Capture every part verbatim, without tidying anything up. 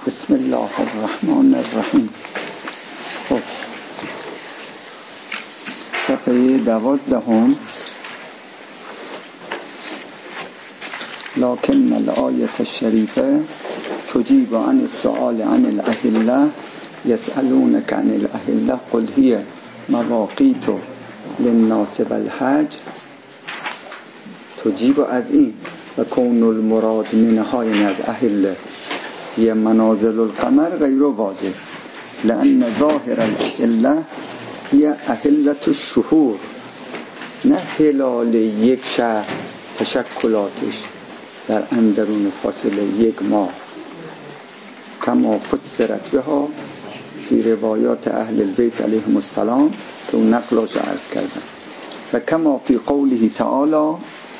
بسم الله الرحمن الرحیم. خب صفحه دوازدهم. لكن الآية الشريفة تجيب عن السؤال عن الأهلة يسألونك عن الأهلة قل هي مواقيت للناس بالحج. تجيب از این و کون المراد منها، یعنی از أهلة هي منازل القمر غير واضح، لأن ظاهر الأهلة هي أهلة الشهور، نه هلال یک شهر تشکلاتش در اندرون فاصله یک ماه، کما فسرت بها فی روایات اهل البیت علیهم السلام که اون نقلش عرض کردن، و کما فی قوله تعالی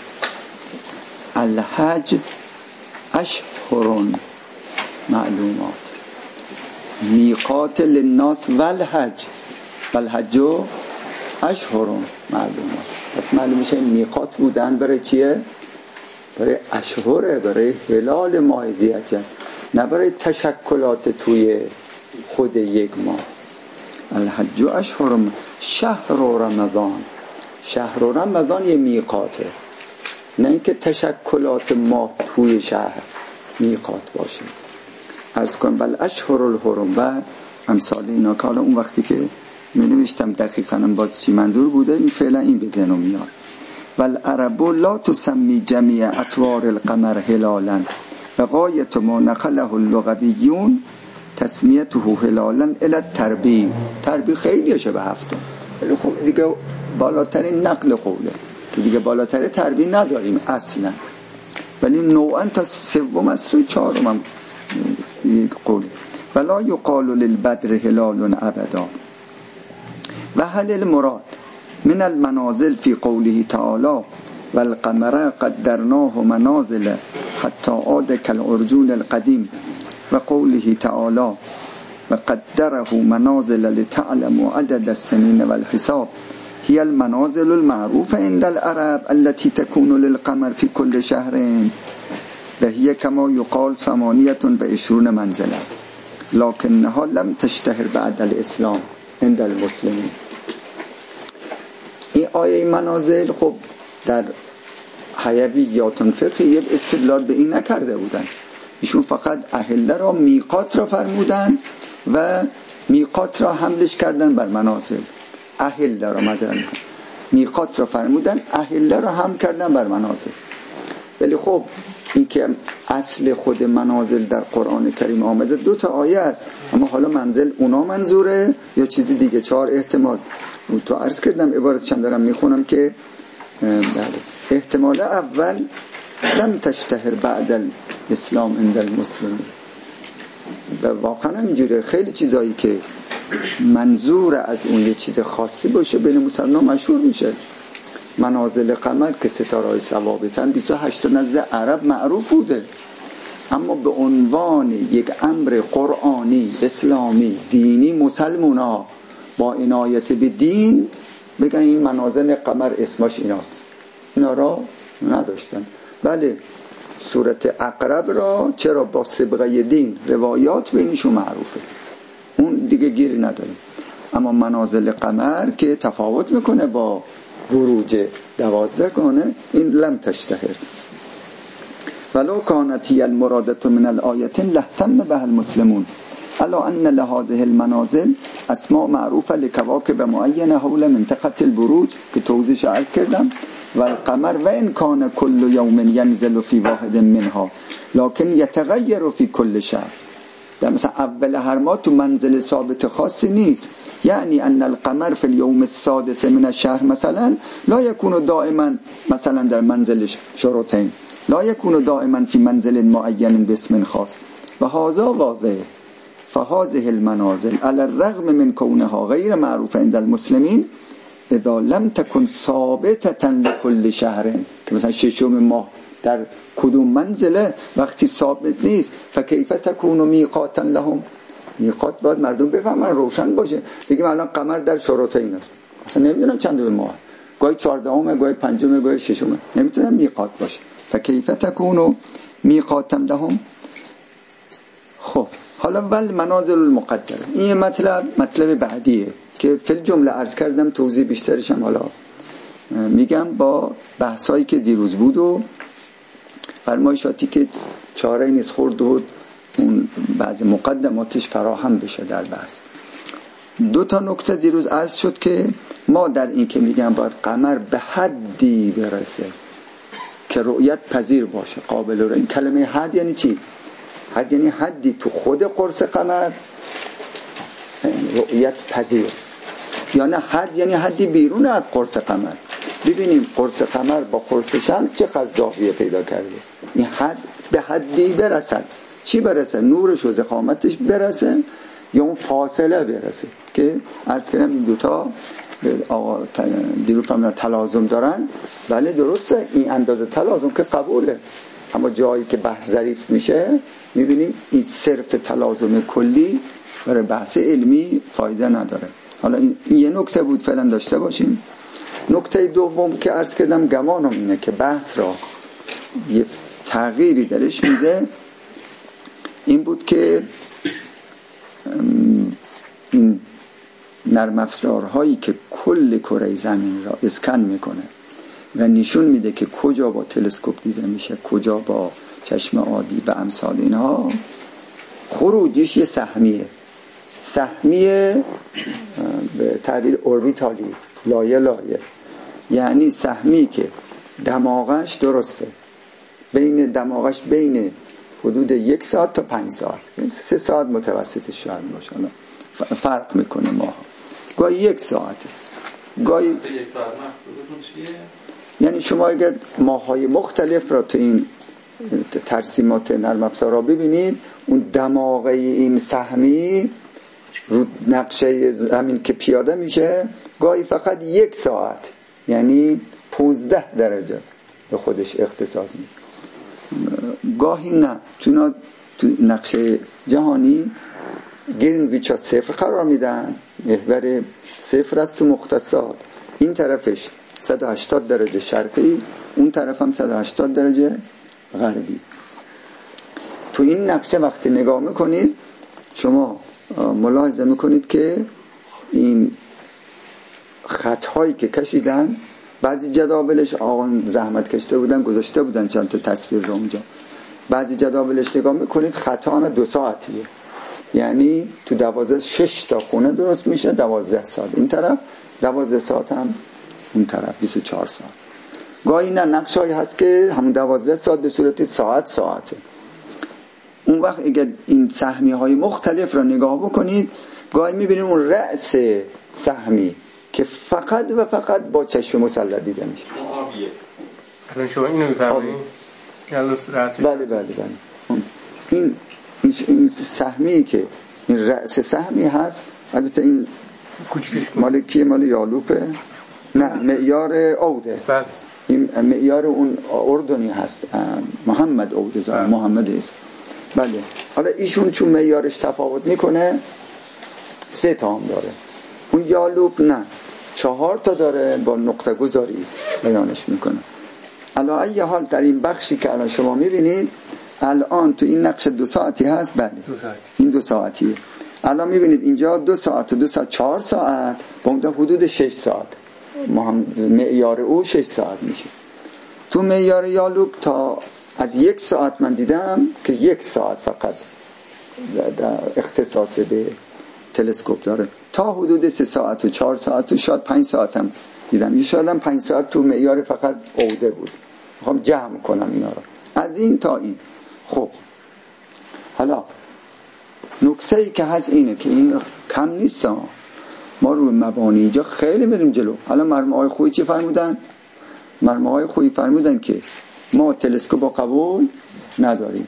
الحج اشهر معلومات، میقات للناس والحج والحج اشهر معلومات. پس معلوم میشه این میقات بودن برای چیه؟ برای اشهره، برای هلال ماه ذی‌حجه، نه برای تشکلات توی خود یک ماه. الحج اشهر، شهر رمضان، شهر رمضان یه میقاته، نه اینکه تشکلات ماه توی شهر میقات باشه. عرض کنم بل اشهر الحرم و امثال اینا، که حالا اون وقتی که می نوشتم دقیقاً باز چی منظور بوده، این فعلا این به ذهنم میاد. والعرب لا تسمی جمیع اطوار القمر هلالا و غایت ما نقله اللغویون تسمیته هلالا الی التربیع. تربیع خیلی شبه هفتم، ولی خب دیگه بالاترین نقل قوله که دیگه بالاتر تربیع نداریم اصلا، ولی نوعا تا سوم از و چهارم هم قوله. ولا یقال للبدر هلال ابدا. و هل المراد من المنازل في قوله تعالى والقمر قدرناه منازل حتى عاد كالعرجون القديم و قوله تعالى وقدره منازل لتعلموا عدد السنين والحساب هي المنازل المعروفة عند العرب التي تكون للقمر في كل شهر و هي كما يقال ثمانية وعشرون منزلة لكنها لم تشتهر بعد الاسلام عند المسلمين. این آیه منازل خب در حیویات فقهی استدلال به این نکرده بودن، ایشون فقط اهله را میقات را فرمودن و میقات را حملش کردن بر منازل. اهله را مثلا میقات را فرمودن، اهله را هم کردن بر منازل. ولی خب این که اصل خود منازل در قرآن کریم آمده دو تا آیه است، اما حالا منزل اونا منظوره یا چیزی دیگه؟ چهار احتمال تو عرض کردم، عبارتش هم دارم میخونم که بله. احتمال اول لم تشتهر بعد الاسلام عند المسلمین، و واقعا اینجوره خیلی چیزایی که منظور از اون یه چیز خاصی باشه بین مسلمان مشهور میشه. منازل قمر که ستاره‌های ثوابتن بیست و هشت نزد عرب معروف بوده، اما به عنوان یک امر قرآنی اسلامی دینی مسلمونا با عنایت به دین بگن این منازل قمر اسمش ایناست، اینا را نداشتن. بله صورت عقرب را چرا با سبقه دین روایات بینشون معروفه، اون دیگه گیری نداریم. اما منازل قمر که تفاوت میکنه با بروج دوازده گانه، این لم تشتهر. ولو كانت هي المرادة من الآية لاهتم بها المسلمون الا ان لهذه المنازل اسماء معروفه لكواكب معينه حول منطقه البروج که توضیحش عرض کردم. و القمر و ان كان كل يوم ينزل في واحد منها لكن يتغير في كل شهر. در مثلا اول هر ماه تو منزل ثابت خاصی نیست، یعنی ان القمر في اليوم السادس من الشهر مثلا لا يكون دائما مثلا در منزل شروطين، لا يكون دائما في منزل معين باسم خاص و هذا واضح. فهذه المنازل على الرغم من كونها غير معروفة عند المسلمين اذا لم تكن ثابتة لكل شهر، که مثلا ششم ماه در کدوم منزله وقتی ثابت نیست، فكيف تكون میقاتا لهم. میقات باید مردم بفهمن، روشن باشه. بگیم الان قمر در شروط این است، مثلا نمیدونم چند ماه، گاهی چهاردهم، گاهی پنجم، گاهی ششم، نمیتونم میقات باشه. فكيف تكون میقاتا لهم. خب حالا ول منازل المقدره، این مطلب مطلب بعدیه که فی الجمله عرض کردم، توضیح بیشترش هم حالا میگم با بحثایی که دیروز بود و فرمایشاتی که چاره نیست خورد و اون بعض مقدماتش فراهم بشه در بحث. دو تا نکته دیروز عرض شد که ما در این که میگم باید قمر به حدی برسه که رؤیت پذیر باشه، قابل رو. این کلمه حد یعنی چی؟ حد یعنی حدی تو خود قرص قمر رؤیت پذیر، یا نه حد یعنی حدی بیرون از قرص قمر. ببینیم قرص قمر با قرص شمس چه قدر زاویه پیدا کرده. این حد به حدی برسد، چی برسه؟ نورش و ضخامتش برسه یا اون فاصله برسه که عرض کردم این دوتا آقا دیرو فهمیدن تلازم دارن. بله درسته، این اندازه تلازم که قبوله، اما جایی که بحث ظریف میشه میبینیم این صرف تلازم کلی برای بحث علمی فایده نداره. حالا این, این یه نکته بود فعلا داشته باشیم. نکته دوم که عرض کردم گمانم اینه که بحث را یه تغییری درش میده، این بود که این نرم افزارهایی که کل کره زمین را اسکن میکنه و نشون میده که کجا با تلسکوپ دیده میشه، کجا با چشم عادی و امثال اینها، خروجش یه سهمیه سهمیه به تعبیر اوربیتالی، لایه لایه، یعنی سهمی که دماغش درسته، بین دماغش بین حدود یک ساعت تا پنج ساعت، سه ساعت متوسطش شاید باشه، فرق میکنه ماها، گاهی یک ساعته، گاهی یک ساعت مقصودتون چیه؟ یعنی شما اگر ماهای مختلف را تو این ترسیمات نرم افزار را ببینید، اون دماغه این سهمی رو نقشه زمین که پیاده میشه گاهی فقط یک ساعت، یعنی پونزده درجه به خودش اختصاص میده، گاهی نه. چون تو نقشه جهانی گرینویچ ها صفر قرار میدن، محور صفر است تو مختصات، این طرفش صد و هشتاد درجه شرقی، اون طرف هم صد و هشتاد درجه غربی. تو این نقشه وقتی نگاه میکنید شما ملاحظه میکنید که این خطهایی که کشیدن، بعضی جداولش آقایون زحمت کشته بودن گذاشته بودن چند تا تصویر رو اونجا، بعضی جداولش نگاه میکنید خطا هم دو ساعتیه، یعنی تو دوازده شش تا خونه درست میشه، دوازده ساعت این طرف، دوازده ساعت هم اون طرف، بیست و چهار ساعت. گاهی نه نقشه‌ای هست که همون دوازده ساعت به صورت ساعت ساعته. اون وقت اگر این سهمی های مختلف را نگاه بکنید گاهی میبینید اون رأس سهمی که فقط و فقط با چشم مسلط دیده میشه. الان شما اینو میفرمایید؟ بله بله بله. این این سهمی که این رأس سهمی هست، البته این مال کیه؟ مال یالوپه؟ نه معیار عوده. بله. این معیار اون اردنی هست، محمد عوده زاد، محمد اسم. بله. حالا ایشون چون معیارش تفاوت میکنه سه تا هم داره، اون یالوپ نه چهار تا داره، با نقطه گذاری بیانش میکنه. علا ای حال در این بخشی که الان شما میبینید الان تو این نقش دو ساعتی هست، بله دو ساعت. این دو ساعتیه. الان میبینید اینجا دو ساعت و دو ساعت چهار ساعت با اون حدود شش ساعت، معیار او شش ساعت میشه. تو معیار یالوپ تا از یک ساعت من دیدم که یک ساعت فقط اختصاص به تلسکوپ داره، تا حدود سه ساعت و چهار ساعت و شاید پنج ساعت هم دیدم، یه شاید هم پنج ساعت تو معیار فقط عوده بود. میخوام جمع کنم اینا رو از این تا این. خب حالا نکته‌ای که هست اینه که این کم نیست، ما رو مبانی اینجا خیلی بریم جلو. حالا مرحوم آقای خویی چی فرمودن؟ مرحوم آقای خویی فرمودن که ما تلسکوپ قبول نداریم،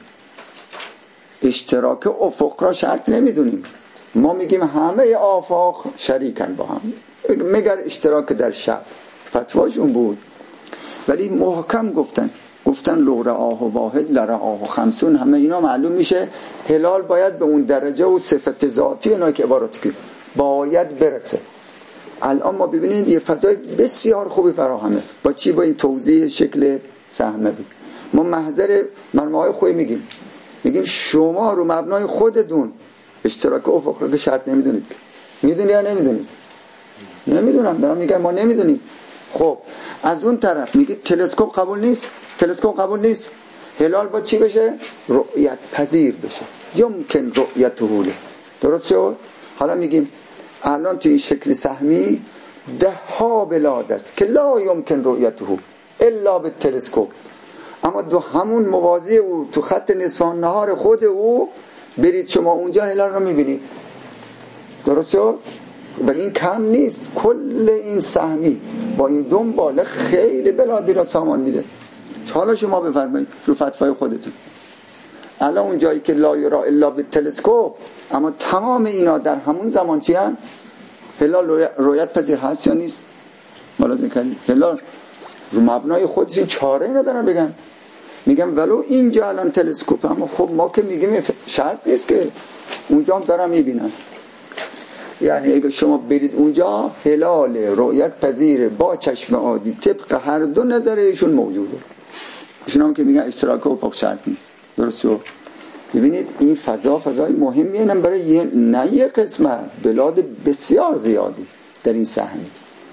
اشتراک افق را شرط نمیدونیم، ما میگیم همه آفاق شریکن با هم، مگر اشتراک در شب. فتواشون بود، ولی محکم گفتن گفتن لو رآه واحد لرآه خمسون، همه اینا معلوم میشه هلال باید به اون درجه و صفت ذاتی اینا که عبارت که باید برسه. الان ما ببینید یه فضای بسیار خوبی فراهمه، با چی؟ با این توضیح شکل سهمه بود. ما محضر مرموهای خوی میگیم میگیم شما رو مبنای خودتون اشتراک افق رو که شرط نمیدونید. میدونی یا نمیدونید؟ نمیدونم، دارم میگم ما نمیدونیم. خب از اون طرف میگه تلسکوپ قبول نیست، تلسکوپ قبول نیست، هلال با چی بشه؟ رؤیت پذیر بشه، یمکن رؤیت طوله. درست شد؟ حالا میگیم الان تو این شکل سهمی ده ها بلاد است که لا یمکن رؤیته الا به تلسکوپ، اما دو همون موازی او تو خط نصف النهار خود او برید شما اونجا هلال رو میبینید. درست شد؟ ولی این کم نیست. کل این سهمی با این دنباله خیلی بلادی را سامان میده. حالا شما بفرمایید رو فتوای خودتون، الان اون جایی که لا یرا الا به تلسکوپ، اما تمام اینا در همون زمان چی هم؟ هلال رویت پذیر هست یا نیست؟ ملاحظه کردید؟ هلال رو مبنای خودش این چاره اینا دارن بگن، میگم ولو اینجا الان تلسکوپ، اما خب ما که میگیم شرط نیست که اونجا هم دارن میبینن. یعنی اگه شما برید اونجا هلال رؤیت پذیر با چشم عادی طبق هر دو نظر ایشون موجوده. ایشون هم که میگن اشتراک افق شرط نیست. درست شد؟ ببینید این فضا فضای مهمیه، اینم برای یه نه یه قسمت، بلاد بسیار زیادی در این سهمی.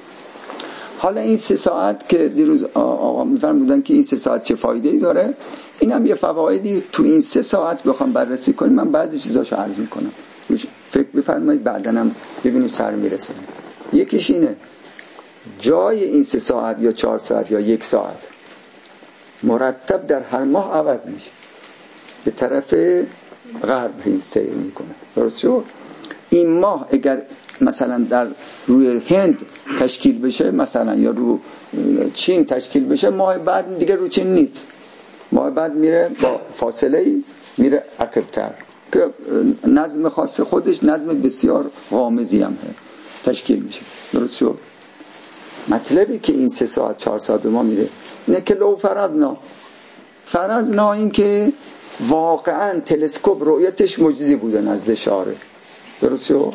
حالا این سه ساعت که دیروز آقا میفرمودن که این سه ساعت چه فایده‌ای داره، اینم یه فوایدی تو این سه ساعت بخوام بررسی کنیم، من بعضی چیزاشو عرض میکنم، فکر بفرمایید بعدنم ببینیم سر میرسه. یکیش اینه جای این سه ساعت یا چهار ساعت یا یک ساعت مرتب در هر ماه عوض میشه، به طرف غرب سیر میکنه. درست شد؟ این ماه اگر مثلا در روی هند تشکیل بشه مثلا، یا رو چین تشکیل بشه، ماه بعد دیگه رو چین نیست، ماه بعد میره با فاصله میره عقب‌تر که نظم خاص خودش نظم بسیار غامضی هم تشکیل میشه. درست شد؟ مطلبی که این سه ساعت چهار ساعت به ما میده اینه که لو فرضنا فرضنا این که واقعا تلسکوپ رؤیتش معجزی بوده نزد شارع. درست شد؟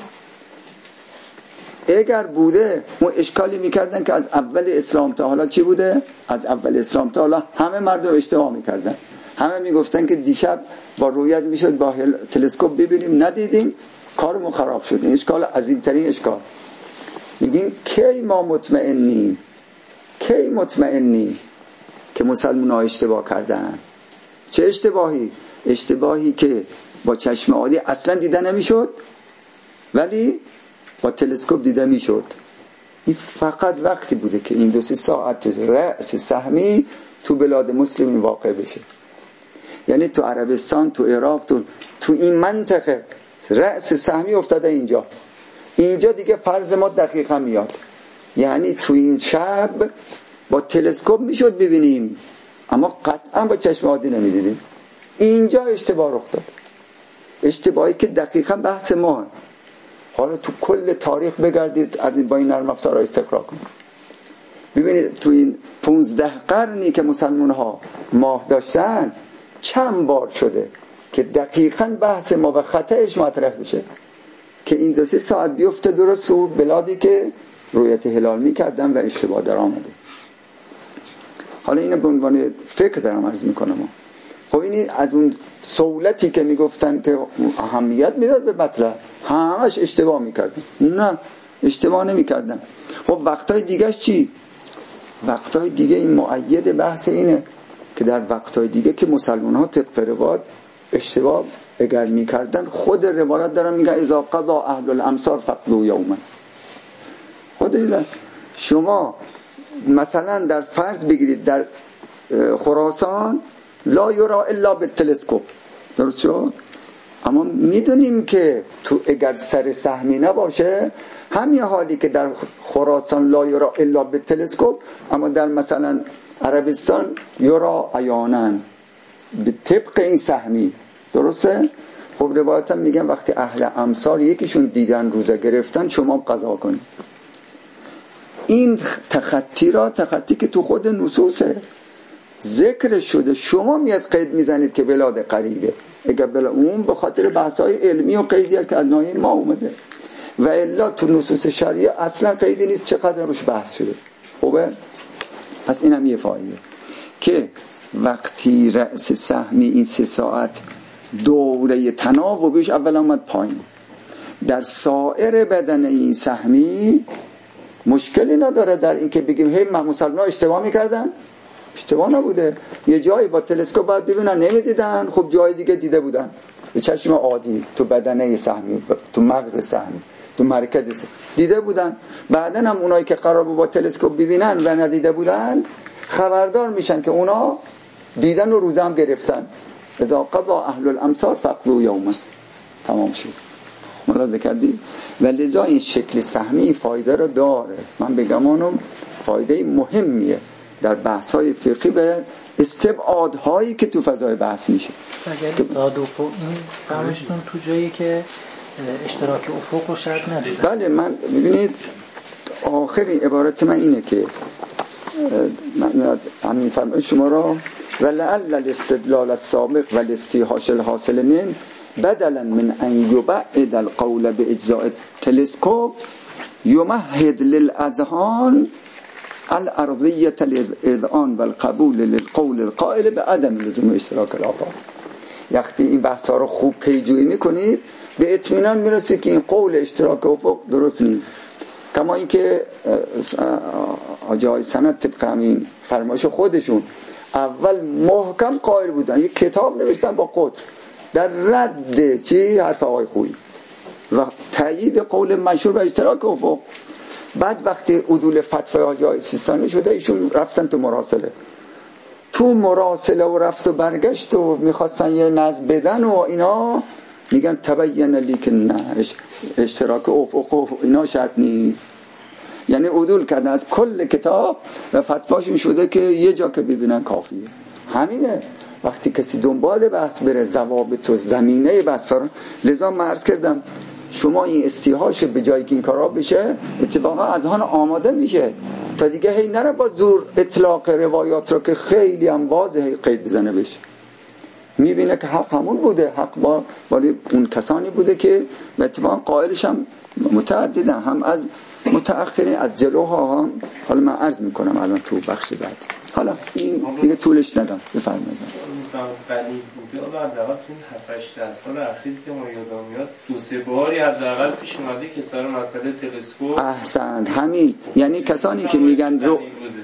اگر بوده اون اشکالی میکردن که از اول اسلام تا حالا چی بوده؟ از اول اسلام تا حالا همه مردم اشتباه میکردن، همه میگفتن که دیشب با رؤیت میشد با تلسکوپ ببینیم، ندیدیم، کارمون خراب شد. این اشکال عظیمترین اشکال. میگیم کی ما مطمئنیم، کی مطمئنیم که مسلمان ها اشتباه کردن؟ چه اشتباهی؟ اشتباهی که با چشم عادی اصلا دیده نمیشد ولی با تلسکوپ دیده میشد. این فقط وقتی بوده که این دو سه ساعت رأس سهمی تو بلاد مسلمین واقع بشه، یعنی تو عربستان، تو عراق، تو, تو این منطقه رأس سهمی افتاده اینجا. اینجا دیگه فرض ما دقیقا میاد، یعنی تو این شب با تلسکوپ میشد ببینیم اما قطعا با چشم عادی نمیدیدیم. اینجا اشتباه رخ داد، اشتباهی که دقیقا بحث ما. حالا تو کل تاریخ بگردید از این با این نرم افزارها استقرا کنید، ببینید تو این پونزده قرنی که مسلمان ها ماه داشتن چند بار شده که دقیقا بحث ما و خطأش مطرح بشه که این دو سه ساعت بیفته درست و بلادی که رؤیت هلال میکردن و اشتباه در آمده. حالا اینو به عنوان فکر دارم عرض میکنم. خب این از اون سهولتی که میگفتن که اهمیت میداد به مطلب، همش اشتباه میکردن. نه، اشتباه نمیکردن. خب وقتای دیگهش چی؟ وقتای دیگه این مؤید بحث اینه که در وقتای دیگه که مسلمان ها طبق روایت اشتباه اگر میکردن، خود روایت دارن میگن اذا قضا اهل الامصار فقدوا یوما. خود دیدن شما مثلا در فرض بگیرید در خراسان لا یرا الا بالتلسکوپ، درست شد؟ اما میدونیم که تو اگر سر سهمی نباشه همین حالی که در خراسان لا یرا الا بالتلسکوپ، اما در مثلا عربستان یرا عیانا به طبق این سهمی. درسته؟ خب روایت هم میگن وقتی اهل امصار یکیشون دیدن روزه گرفتن شما قضا کنید. این تخطی را تخطی که تو خود نصوصه ذکر شده، شما میاد قید میزنید که بلاد قریبه. اگر بلا اون به خاطر بحث‌های علمی و قیدی است که از ناحیه ما اومده و الا تو نصوص شرعی اصلا قیدی نیست، چقدر روش بحث شده. خوبه؟ پس اینم یه فایده که وقتی رأس سهمی این سه ساعت دوره تناوبیش اول آمد پایین. در سایر بدنه سهمی مشکلی نداره در این که بگیم هی مسلمان ها اشتباه میکردن. اشتباه نبوده، یه جایی با تلسکوپ باید ببینن نمیدیدن، خب جای دیگه دیده بودن به چشم عادی، تو بدنه سهمی، تو مغز سهمی، تو مرکز سهمی دیده بودن. بعدن هم اونایی که قرار بود با تلسکوپ ببینن و ندیده بودن خبردار میشن که اونا دیدن و روزه هم گرفتن. اذا قضا اهل الامصار فقضوا یوما. تمام شد. ملاحظه کردی؟ و لذا این شکل سهمی فایده رو داره. من بگمانم فایده مهمیه در بحث‌های فقهی به استبعادهایی که تو فضای بحث میشه. اگر داد افق این فهمشتون تو جایی که اشتراک افق رو شرط ندید. بله، من ببینید آخرین عبارت من اینه که من همین فرمان شما را ولعل الاستدلال السابق و الاستیحاش الحاصل من بدلا من ان یبعد القول باجزاء التلسکوپ یمهد للاذهان الارضیه الاذعان والقبول للقول القائل بعدم لزوم اشتراک الآفاق. وقتی این بحثا رو خوب پیجویی میکنید به اطمینان میرسید که این قول اشتراک افق درست نیست. کما اینکه حاجی های سند طبق همین فرمایش خودشون اول محکم قائل بودن، یک کتاب نوشتن با قطر در رد چی حرف آقای خویی و تایید قول مشهور به اشتراک افق. بعد وقتی عدول فتوای حاجی های سیستانی شده ایشون رفتن تو مراسله تو مراسله و رفت و برگشت و میخواستن یه نظم بدن و اینا میگن تبین لی که نه اشتراک افق و اینا شرط نیست. یعنی عدول کردن از کل کتاب و فتواشون شده که یه جا که ببینن کافیه. همینه وقتی کسی دنبال بحث بره ضوابط و زمینه بحث فران. لذا من عرض کردم شما این استیحاش به جایی که این کارا بشه اتفاقا از آن آماده میشه تا دیگه هی نره با زور اطلاق روایات رو که خیلی هم واضحه قید بزنه بشه. میبینه که حق همون بوده، حق با ولی اون کسانی بوده که اتفاقا قائلش هم متعددن، هم از متأخرین از جلوها هم. حالا من عرض میکنم الان تو بخش بعد. حالا این دیگه طولش ندم. بفرمایید. قلیل بوده حالا حداقل تو این هفت هشت سال اخیر که ما یادم میاد دو سه باری حداقل پیش اومده که سر مسئله تلسکوپ. احسن، همین یعنی کسانی که میگن رو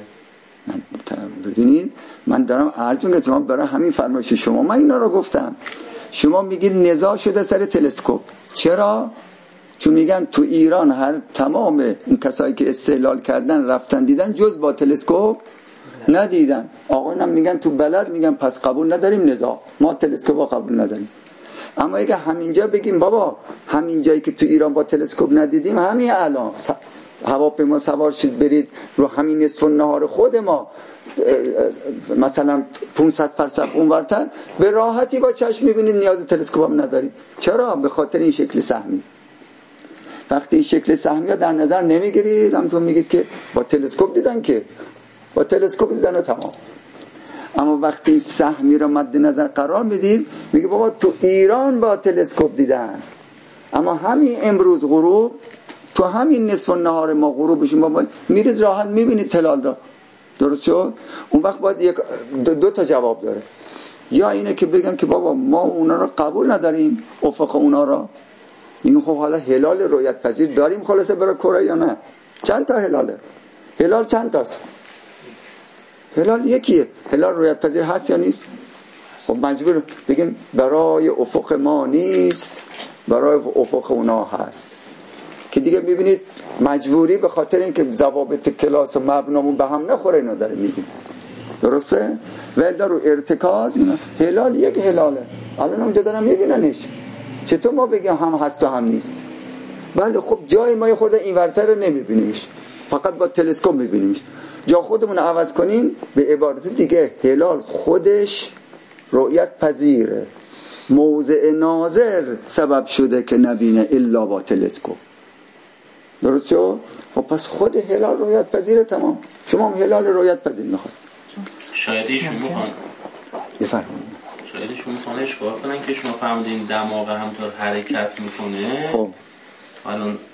ببینید من دارم عرض میکنم برای همین فرمایش شما من اینا رو گفتم. شما میگید نزاع شده سر تلسکوپ. چرا؟ چون میگن تو ایران هر تمام اون کسایی که استحلال کردن رفتن دیدن جز با تلسکوپ ندیدن. آقایان میگن تو بلد میگن پس قبول نداریم نزاع، ما تلسکوپ قبول نداریم. اما اگه همینجا بگیم بابا همین جایی که تو ایران با تلسکوپ ندیدیم همین الان هواپیما سوار شید برید رو همین نصف النهار خود ما مثلا پانصد فرسخ اونورتر به راحتی با چشم میبینید نیاز تلسکوپ هم ندارید. چرا؟ به خاطر این شکل سهمی. وقتی این شکل سهمی ها در نظر نمیگیرید همتون میگید که با تلسکوپ دیدن که با تلسکوپ دیدن و تمام. اما وقتی سهمی رو مد نظر قرار میدید میگه بابا تو ایران با تلسکوپ دیدن اما همین امروز غروب تو همین نصف النهار ما غروبشون بابا میرید راحت میبینید تلال را. درست شد؟ اون وقت باید یک دو, دو تا جواب داره. یا اینه که بگن که بابا ما اونا رو قبول نداریم افق اونا را. میگن خب حالا هلال رؤیت پذیر داریم خلاصه برای کره یا نه؟ چند تا هلاله؟ هلال چند تاست؟ هلال یکیه. هلال رؤیت پذیر هست یا نیست؟ خب مجبور بگیم برای افق ما نیست برای افق اونا هست که دیگه ببینید مجبوری به خاطر اینکه ضوابط کلاس و مبنامون به هم نخوره اینا داره میگیم. درسته؟ ولی رو ارتکاز هلال یک هلاله. الان هم دارم میبیننش. چطور ما بگیم هم هست و هم نیست؟ بله خب جای ما یه خورده این ورتر رو نمیبینیمش، فقط با تلسکوپ میبینیمش. جا خودمون رو عوض کنیم به عبارت دیگه هلال خودش رؤیت پذیره، موضع ناظر سبب شده که نبینه الا با تلسکوپ. درست شد؟ خب پس خود هلال رؤیت پذیره. تمام. شما هم هلال رؤیت پذیر میخواد. شاید ایشون میخوان بفرمایید شاید ایشون میخوان اشکال کنن که شما فهمیدین دماغ همطور حرکت میکنه. خب الان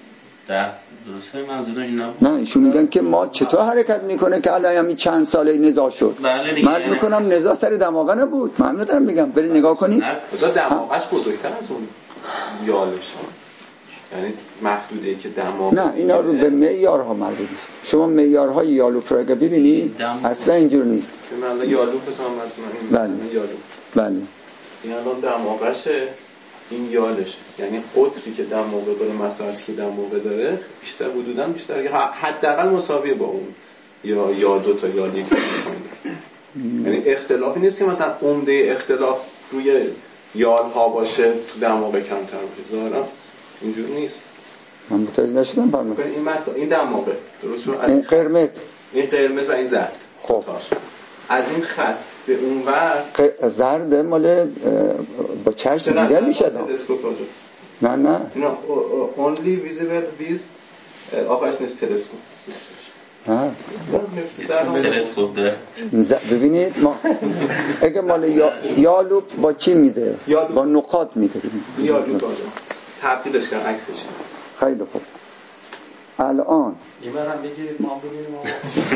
ده درسته منظور اینا نه ایشون میگن که ما چطور حرکت میکنه که الان همین چند ساله نزاع شد. بله دیگه. من میکنم نزاع سر دماغه نبود. من ندارم میگم بری نگاه کنید کجا دماغش بزرگتر از اون یالش، یعنی محدوده که دماغ نه اینا رو به معیارها مربوط نیست. شما معیارهای یالوپ رو اگه ببینید اصلا اینجور نیست. من الان یالوپ بزنم بله یالوپ بله این الان دماغشه، این یالشه، یعنی قطری که دماغه داره مساحتی که دماغه داره بیشتر حدوداً بیشتر حداقل مساویه با اون یا یا دو تا یا یک یعنی اختلافی نیست که مثلا عمده اختلاف روی یال ها باشه تو دماغ کمتر باشه. ظاهرا اینجور نیست. من متوجه نشدم فرمایید. این مثلا این دماغه درست شد. این قرمز این قرمز این زرد. خب از این خط به اون ور زرد مال با چشم دیده میشه. نه نه اینا only visible with آخرش نیست تلسکوپ. ها تلسکوپ داره. ببینید ما اگه مال یا... یالوپ با چی میده؟ با نقاط میده. یالوپ تبدیلش کردن عکسش. خیلی خوب. الان یه برم بگیرید ما ببینیم ما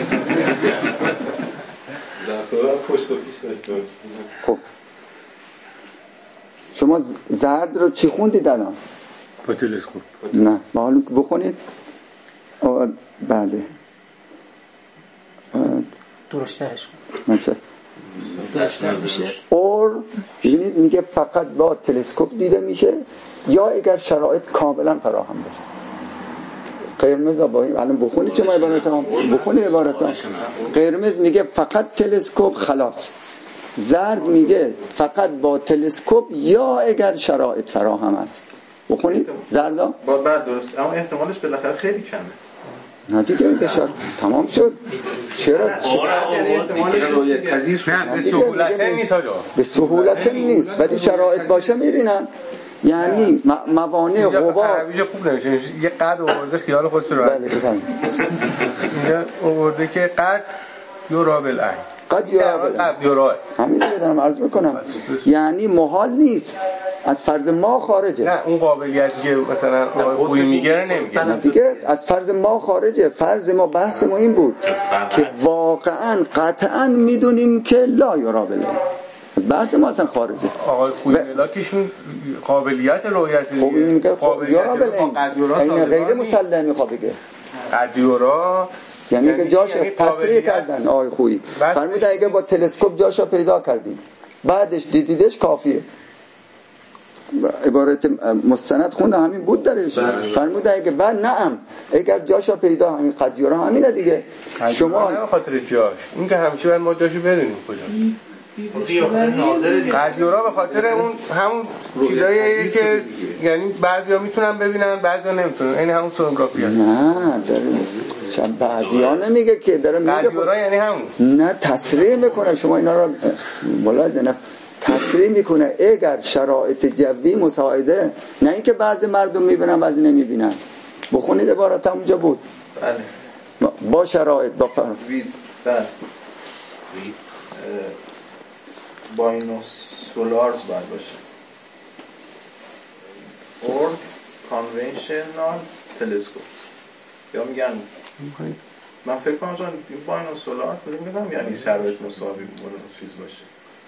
زرد پشت و پیش داشته. خب شما زرد رو چی خوندید الان؟ با تلسکوپ. نه معلوم که بخونید. بله درشترش کن مثلا درشتر میشه. اور ببینید میگه فقط با تلسکوپ دیده میشه یا اگر شرایط کاملا فراهم باشه. قرمز با الان بخونید چه عبارتام بخونید عبارتام. قرمز میگه فقط تلسکوپ خلاص. زرد میگه فقط با تلسکوپ یا اگر شرایط فراهم است. بخونید زردا با بعد درست اما احتمالش بالاخره خیلی کمه. نه دیگه بشار تمام شد. چرا روی پذیر شد به سهولت نیست آجا به سهولت نیست ولی شرایط باشه میبینن. یعنی موانع غبار ویژه خوب نمیشه. یه قد آورده خیال خودش رو. بله بفرمایید. اینجا آورده که قد یورا بالعین قد یورا قد یورا همین دیگه دارم عرض میکنم. یعنی محال نیست از فرض ما خارجه. نه اون قابلیتی که مثلا خوی میگه نمیگه دیگه از فرض ما خارجه. فرض ما بحث ما این بود که واقعا قطعا میدونیم که لا یورا بالعین از بحث ما اصلا خارجه. آقای خوی ملاکشون قابلیت رؤیت خب این میگه یورا بالعین این غیر مسلمه. خب بگه قد یورا یعنی که جاش تصریح کردن آقای خویی فرمود اگه با تلسکوپ جاشو پیدا کردیم بعدش دیدیدش کافیه. عبارت مستند خونده همین بود درش. فرمود اگه بعد نعم اگر جاشو پیدا همین قد یورا همینه دیگه. شما نه خاطر جاش این که همیشه باید ما جاشو بدونیم کجا. قد یورا به خاطر اون همون چیزاییه که یعنی بعضیا میتونن ببینن بعضیا نمیتونن. این همون سونوگرافی هست. نه داره چند بعضیا نمیگه که داره میگه قد یورا یعنی همون. نه تصریح میکنه. شما اینا رو ملاحظه تصریح میکنه اگر شرایط جوی مساعده نه اینکه بعضی مردم میبینن بعضی نمیبینن. بخونید عبارت اونجا بود. بله با شرایط با فرق ویز بله باینوسولارز باید باشه اور کانونشنال تلسکوپ یا میگن من فکر کنم چون این باینوسولارز میگم یعنی شرایط مساوی بالا چیز باشه.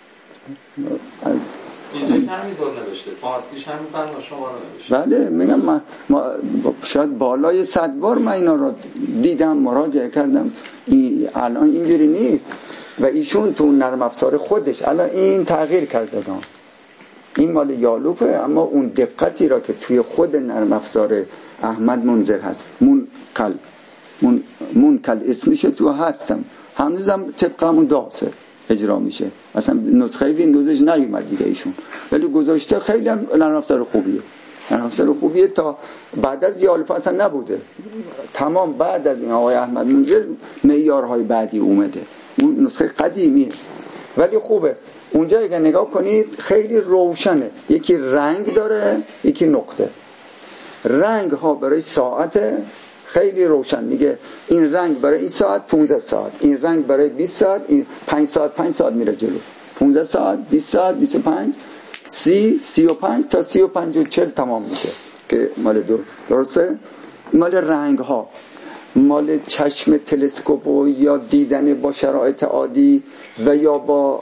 اینجا همینطور نوشته فارسیش همین فرما شما نوشته. بله میگم من ما شاید بالای صد بار من اینا رو دیدم مراجعه کردم. این الان اینجوری نیست و ایشون تو نرم افزار خودش الان این تغییر کرده دام. این مال یالوپه اما اون دقتی را که توی خود نرم افزار احمد منذر هست منکل من منکل اسمشه تو هستم هنوزم طبق همون داسه اجرا میشه. اصلا نسخه ویندوزش نیومد دیگه ایشون ولی گذاشته. خیلی هم نرم افزار خوبیه. نرم افزار خوبیه تا بعد از یالوپ اصلا نبوده. تمام بعد از این آقای احمد منذر معیارهای بعدی اومده. اون نسخه قدیمیه ولی خوبه. اونجا اگه نگاه کنید خیلی روشنه. یکی رنگ داره یکی نقطه. رنگ ها برای ساعت خیلی روشن میگه این رنگ برای این ساعت پانزده ساعت، این رنگ برای بیست ساعت، این پنج ساعت پنج ساعت میره جلو. پانزده ساعت، بیست ساعت، بیست و پنج، سی، سی و پنج تا سی و پنج و چهل تمام میشه که مال دو. درسته؟ مال رنگ ها، مال چشم تلسکوپ و یا دیدن با شرایط عادی و یا با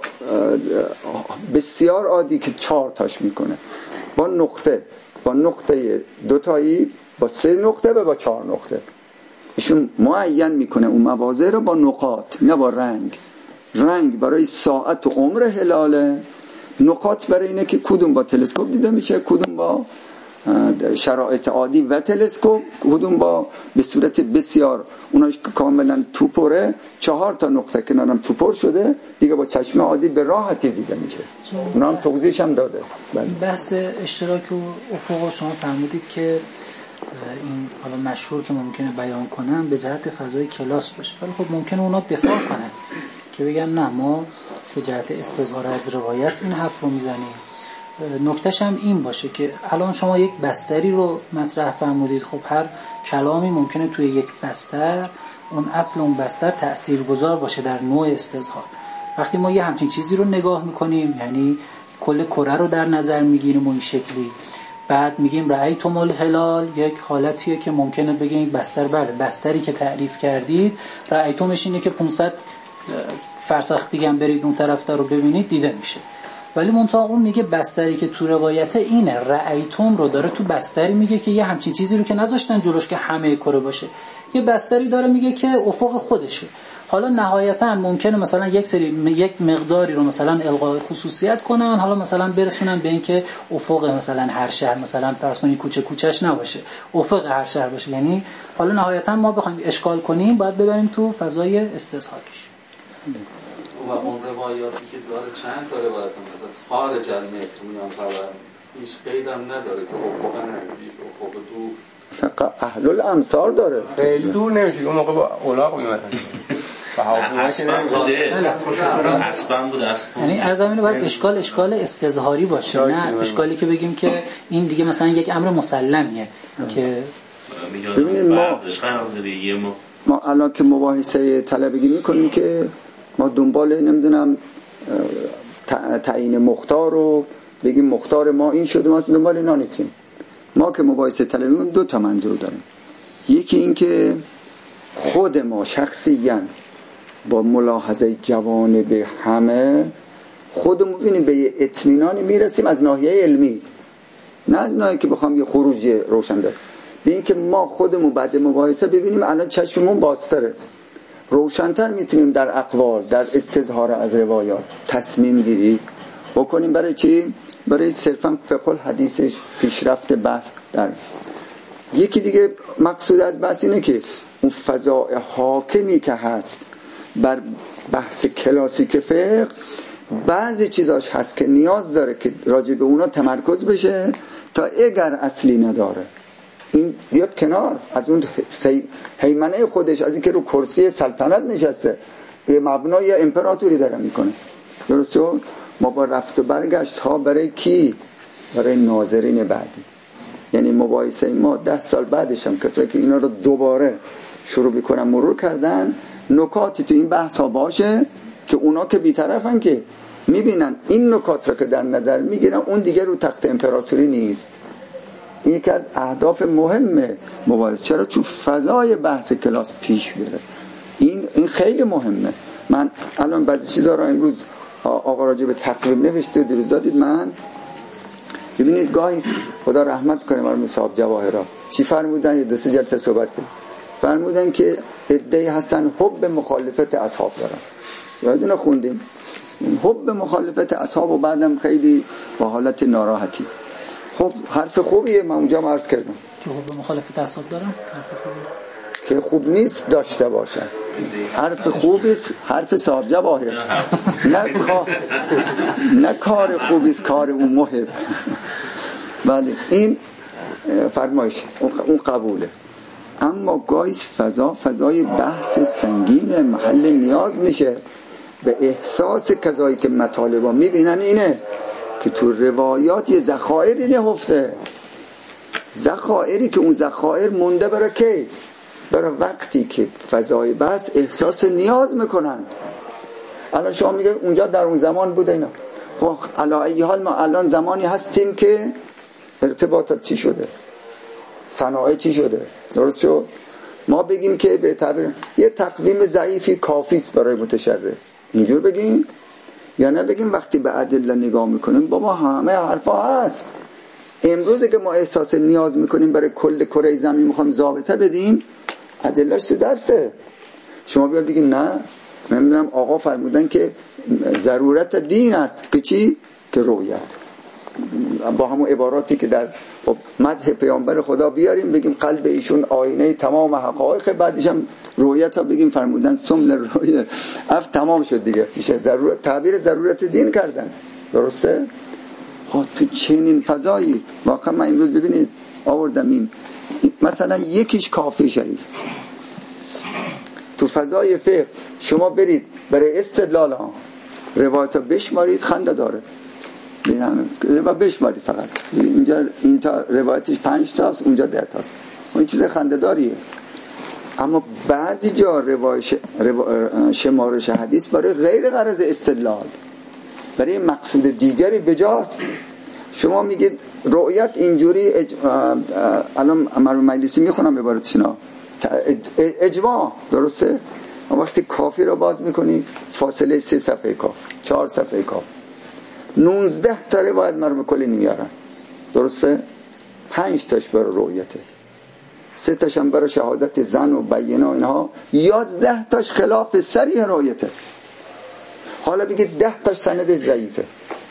بسیار عادی که چهار تاش میکنه، با نقطه، با نقطه دوتایی، با سه نقطه و با چهار نقطه. ایشون معین میکنه اون مواضع رو با نقاط، نه با رنگ. رنگ برای ساعت و عمر هلاله، نقاط برای اینه که کدوم با تلسکوپ دیده میشه، کدوم با شرایط عادی و تلسکوپ، کدوم با به صورت بسیار اوناش که کاملا توپره، چهار تا نقطه کنارم توپر شده دیگه با چشم عادی به راحتی دیده میشه. اونا هم توضیحش هم داده. بله. بحث اشتراک و افق شما فرمودید که این حالا مشهور که ممکنه بیان کنن به جهت فضای کلاس باشه، ولی خب ممکنه اونا دفاع کنن که بگن نه ما به جهت استظهار از روایت این حرف رو میزنیم. نکتهش هم این باشه که الان شما یک بستری رو مطرح فرمودید، خب هر کلامی ممکنه توی یک بستر اون اصل اون بستر تأثیرگذار باشه در نوع استظهار. وقتی ما یه همچین چیزی رو نگاه میکنیم، یعنی کل کره رو در نظر میگیریم و این شکلی، بعد میگیم رأیتم الهلال، یک حالتیه که ممکنه بگیم بستر، بله بستری که تعریف کردید رأیتمش اینه که پانصد فرسخ دیگه هم برید اون طرف رو ببینید دیده میشه. ولی منتها اون میگه بستری که تو روایت اینه، رأیتم رو داره تو بستری میگه که یه همچین چیزی رو که نذاشتن جلوش که همه کره باشه، یه بستری داره میگه که افق خودشه. حالا نهایتا ممکنه مثلا یک سری یک مقداری رو مثلا الغای خصوصیت کنن، حالا مثلا برسونن به این که افق مثلا هر شهر مثلا فرض کنید کوچه کوچهش نباشه، افق هر شهر باشه. یعنی حالا نهایتا ما بخوایم اشکال کنیم باید ببریم تو فضای استظهاریش. و اون روایاتی که داره چند تا روایت هم از خارج از مصر میان خبر، هیچ قید هم نداره که افق نزدیک، افق دور، مثلا اهل الامصار داره، خیلی دور نمیشه. اون موقع با اولاق میمدن اسبن بوده، اسبن بوده، اسبن. یعنی از همین باید اشکال اشکال استظهاری باشه، نه اشکالی که بگیم که این دیگه مثلا یک امر مسلمیه که ببینید ما ما الان که مباحثه طلبگی میکنیم که ما دنبال نمیدونم تعیین مختار رو بگیم مختار ما این شده، ما دنبال اینا نیستیم. ما که مباحثه طلبی میکنیم دو تا منظور داریم. یکی این که خود ما شخصیاً با ملاحظه جوانب همه خودمون ببینیم به یه اطمینانی میرسیم از ناحیه علمی، نه از ناحیه که بخوام یه خروجی روشن ده، به این که ما خودمون بعد مباحثه ببینیم الان چشممون بازتره، روشن‌تر میتونیم در اقوال، در استظهار از روایات تصمیم گیری بکنیم. برای چی؟ برای صرفا فقه الحدیثش پیشرفت بحث. در یکی دیگه مقصود از بحث اینه که اون فضای حاکمی که هست بر بحث کلاسیک فقه، بعضی چیزاش هست که نیاز داره که راجع به اونا تمرکز بشه تا اگر اصلی نداره این بیاد کنار از اون هیمنه خودش، از این که رو کرسی سلطنت نشسته یه مبنای امپراتوری داره میکنه. درسته؟ ما با رفت و برگشت ها برای کی؟ برای ناظرین بعدی. یعنی مباحثه ما ده سال بعدش هم کسایی که اینا رو دوباره شروع میکنن مرور کردن، نکاتی تو این بحث ها باشه که اونا که بی‌طرفن که میبینن این نکات رو که در نظر میگیرن اون دیگه رو تخت امپراتوری نیست. این یکی از اهداف مهمه مباحثه. چرا؟ چون فضای بحث کلاس پیش بره. این این خیلی مهمه. من الان بعضی چیزا رو امروز آقا راجع به تقویم نوشته و دیروز دادید، من ببینید گاهی خدا رحمت کنه مرحوم صاحب جواهرا چی فرمودن، یه دو سه جلسه صحبت کردن، فرمودن که عده‌ای هستن حب مخالفت اصحاب دارن. یادتونه خوندیم حب مخالفت اصحاب و بعدم خیلی با حالت ناراحتی. خب حرف خوبیه، من اونجا عرض کردم که حب مخالفت اصحاب دارن، حرف خوبیه که خوب نیست داشته باشن. حرف خوبیست، حرف صاحب جواهر، نه کار نه کار خوبیست، کار اون محب. بله این فرمایش اون قبوله. اما گاهی فضا فضای بحث سنگین محل نیاز میشه به احساس کسایی که مطالبا میبینن اینه که تو روایات یه ذخایر نهفته، ذخایری که اون ذخایر مونده برای کی؟ برای وقتی که فضای بحث احساس نیاز میکنن. الان شما میگه اونجا در اون زمان بوده اینا. خب علی ای حال ما الان زمانی هستیم که ارتباطات چی شده، صنایع چی شده، درست شد؟ ما بگیم که به تعبیر یه تقویم ضعیفی کافی است برای متشرع، اینجور بگیم، یا نه بگیم وقتی به ادله نگاه میکنیم بابا همه حرفا هست. امروز که ما احساس نیاز میکنیم برای کل کره زمین میخوایم ضابطه بدیم، ادلهش تو دسته. شما بیا بگید نه نمیدونم آقا فرمودن که ضرورت دین است که چی؟ که رؤیت. با همون عباراتی که در مدح پیامبر خدا بیاریم بگیم قلب ایشون آینه تمام حقایق، بعدش هم رؤیت ها بگیم فرمودن سمن رؤیت اف تمام شد دیگه، میشه ضرورت، تعبیر ضرورت دین کردن. درسته؟ خب تو چنین فضایی واقعا من امروز ببینید آوردم این مثلا یکیش کافی شریف تو فضای فقه شما برید برای استدلال ها روایت ها بشمارید خنده داره، روایت بشمارید فقط اینجا این تا روایتش پنج تاست اونجا ده تاست، اون چیز خنده داریه. اما بعضی جا روایش رو... شمارش حدیث برای غیر غرض استدلال، برای مقصود دیگری بجاست. شما میگید رؤیت اینجوری اج... الان مرحوم مجلسی میخونم عبارتشنا اجماع، درسته؟ وقتی کافی رو باز میکنی فاصله سه صفحه کاف، چهار صفحه کاف، نوزده تا روایت مرحوم کلی نمیارن، درسته؟ پنج تاش برای رؤیته، سه تاش هم برای شهادت زن و بینا اینها، یازده تاش خلاف صریح رؤیته. حالا بگید ده تاش سندش ضعیفه،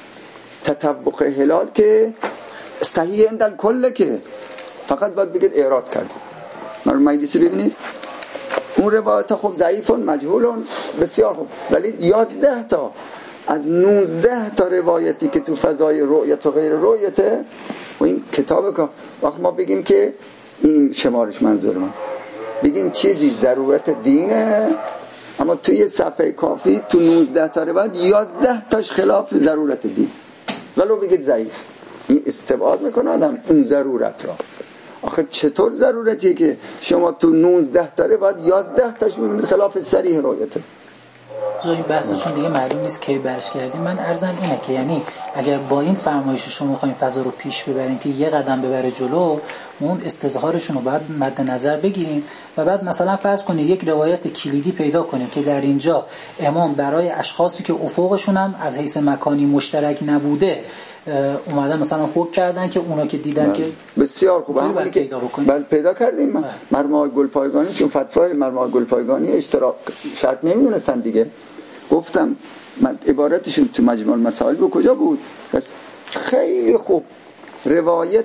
تطبق هلال که صحیح اندل کله که فقط باید بگید اعراض کردیم. مرحوم مجلسی ببینید اون روایت خب ضعیفون مجهولون بسیار خوب، ولی یازده تا از نوزده تا روایتی که تو فضای رؤیت و غیر رؤیته و این کتاب که وقت ما بگیم که این شمارش منظور من بگیم چیزی ضرورت دینه، اما توی صفحه کافی تو نوزده تا روایت یازده تاش خلاف ضرورت دین، ولو بگید ضعیف، این استبعاد میکنه آدم اون ضرورت را. آخه چطور ضرورتیه که شما تو نوزده تا روایت یازده تاش میبینید خلاف صریح رؤیته؟ این بحثشون دیگه معلوم نیست کی برش کردیم. من عرضم اینه که یعنی اگر با این فرمایش شما می‌خوایم فضا رو پیش ببریم که یه قدم ببره جلو، اون استظهارشون رو باید مد نظر بگیریم و بعد مثلا فرض کنید یک روایت کلیدی پیدا کنیم که در اینجا امام برای اشخاصی که افقشون هم از حیث مکانی مشترک نبوده اومدن مثلا حکم کردن که اونا که دیدن من. که بسیار خوب همونی که پیدا بکنیم. بله پیدا کردیم. مرحوم گلپایگانی چون فتوای مرحوم گلپایگانی اشتراک شرط نمیدونستن دیگه، گفتم من عبارتشون تو مجموع المسائل به کجا بود؟ بس خیلی خوب روایت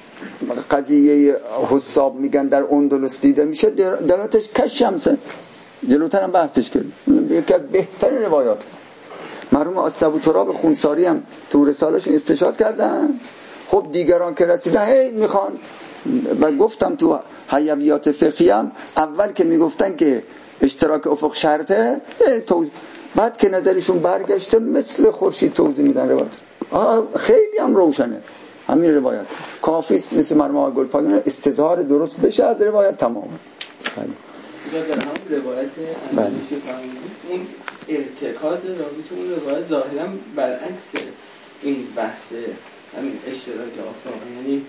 قضیه حساب میگن در اندلس دیده میشه، دلاتش کش شمسه، جلوتر هم بحثش کردیم، یکی از بهترین روایات. مرحوم استبوتراب خونساری هم تو رسالهشون استشهاد کردن. خب دیگران که رسیدن هی میخوان، و گفتم تو حیویات فقهی هم اول که میگفتن که اشتراک افق شرطه، بعد که نظرشون برگشته مثل خورشید توضیح میدن روایت. خیلی هم روشنه همین روایت، کافی است مثل مرحوم گلپایگانی استظهار درست بشه از روایت تمام. بله در همون روایت انجلیسی فرمودید اون ارتکاز راوی که اون روایت ظاهرا برعکس این بحث همین اشتراک آفاق، یعنی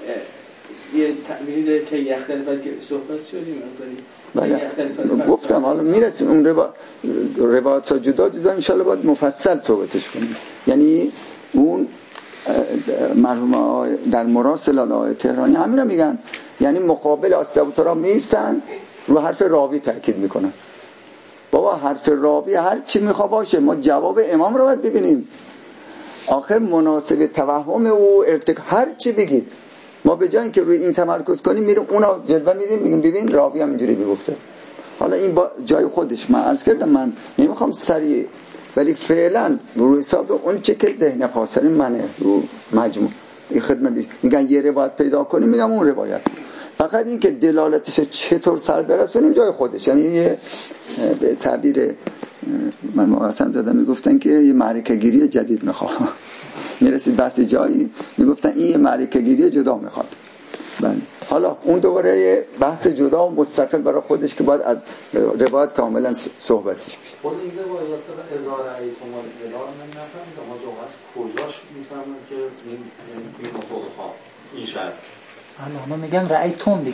یه تعبیری داره که یختلفت که صحبت شدیم بله. گفتم حالا میرسیم اون روا... روایت ها جدا جدا انشالله باید مفصل صحبتش کنیم. یعنی اون مرحوم در مراسل آقای تهرانی همین رو میگن، یعنی مقابل استبوترا میستن رو حرف راوی تاکید میکنن. بابا حرف راوی هر چی میخوا باشه، ما جواب امام رو باید ببینیم. آخر مناسب توهم او ارتک هر چی بگید، ما به جای اینکه روی این تمرکز کنیم میریم اونا جلوه میدیم میگیم ببین راوی هم اینجوری میگفته. حالا این با جای خودش من عرض کردم، من نمیخوام سریع، ولی فعلا رو حساب اون چه که ذهن خاصر منه رو مجموع این خدمتی میگن یه روایت پیدا کنیم، میگم اون روایت، فقط این که دلالتش چطور سر برسونیم جای خودش. یعنی یه به تعبیر من حسن زاده میگفتن که یه معرکه گیری جدید میخواد، میرسید بحث جایی میگفتن این یه معرکه گیری جدا میخواد. بله حالا اون دوباره بحث جدا و مستقل برای خودش که باید از روایت کاملا صحبتش بشه. خود این روایت هزار ایتم و الهی من نفهمیدم ما جو از کجاش میفهمم که این این افق خاص این شرط الان میگن رأی توم دیگه، این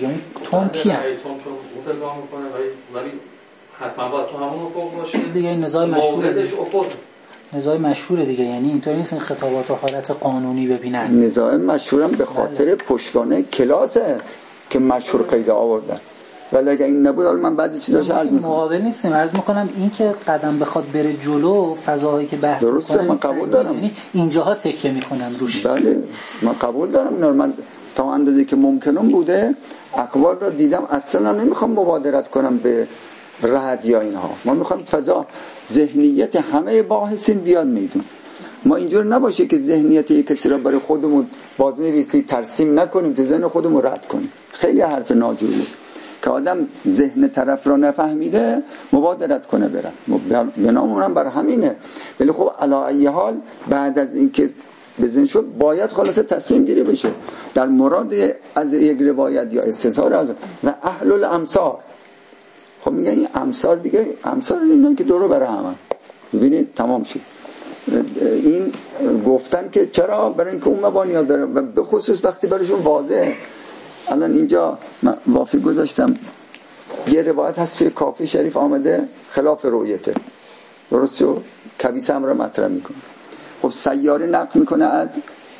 توم کیه؟ توم چون افق میکنه ولی حتما باید تو همون افق باشه دیگه. این نزاع مشهوره، موردش افق نزاع مشهوره دیگه، یعنی اینطوری نیست این خطابات و حالت قانونی ببینن. نزاع مشهورم به خاطر بله. پشتوانه کلاسه که مشهور قیده آوردن، ولی اگه این نبود حالا من بعضی چیزاشو عرض میکنم. مقابل نیستیم، عرض میکنم این که قدم بخواد بره جلو، فضاهایی که بحث میکنه درسته، من قبول دارم، یعنی اینجاها تکیه میکنن روش. بله من قبول دارم اینا. من تا اندازه که ممکنم بوده اقوال را دیدم، اصلا نمیخوام مبادرت کنم به رد یا اینها. ما میخوام فضا ذهنیت همه باحثین بیاد میدون. ما اینجور نباشه که ذهنیت یک کسی را برای خودمون بازنویسی ترسیم نکنیم، تو ذهن خودمون رد کنیم. خیلی حرف ناجوریه که آدم ذهن طرف را نفهمیده مبادرت کنه برن. به نامونم بر همینه. ولی خب علی ای حال بعد از اینکه بزن شد باید خلاصه تصمیم گیری بشه در مراد از یک روایت یا استظهار از اهل الامصار. خب میگن این امصار دیگه، امصار اینا که دورو برای همه ببینید تمام شد. این گفتن که چرا؟ برای اینکه اون مبانی داره و به خصوص وقتی برایشون واضحه. الان اینجا من وافی گذاشتم یه روایت هست توی کافی شریف آمده خلاف رؤیته، درست شد؟ کبیسه هم را مطرح میکنه. خب سیاره نقل میکنه از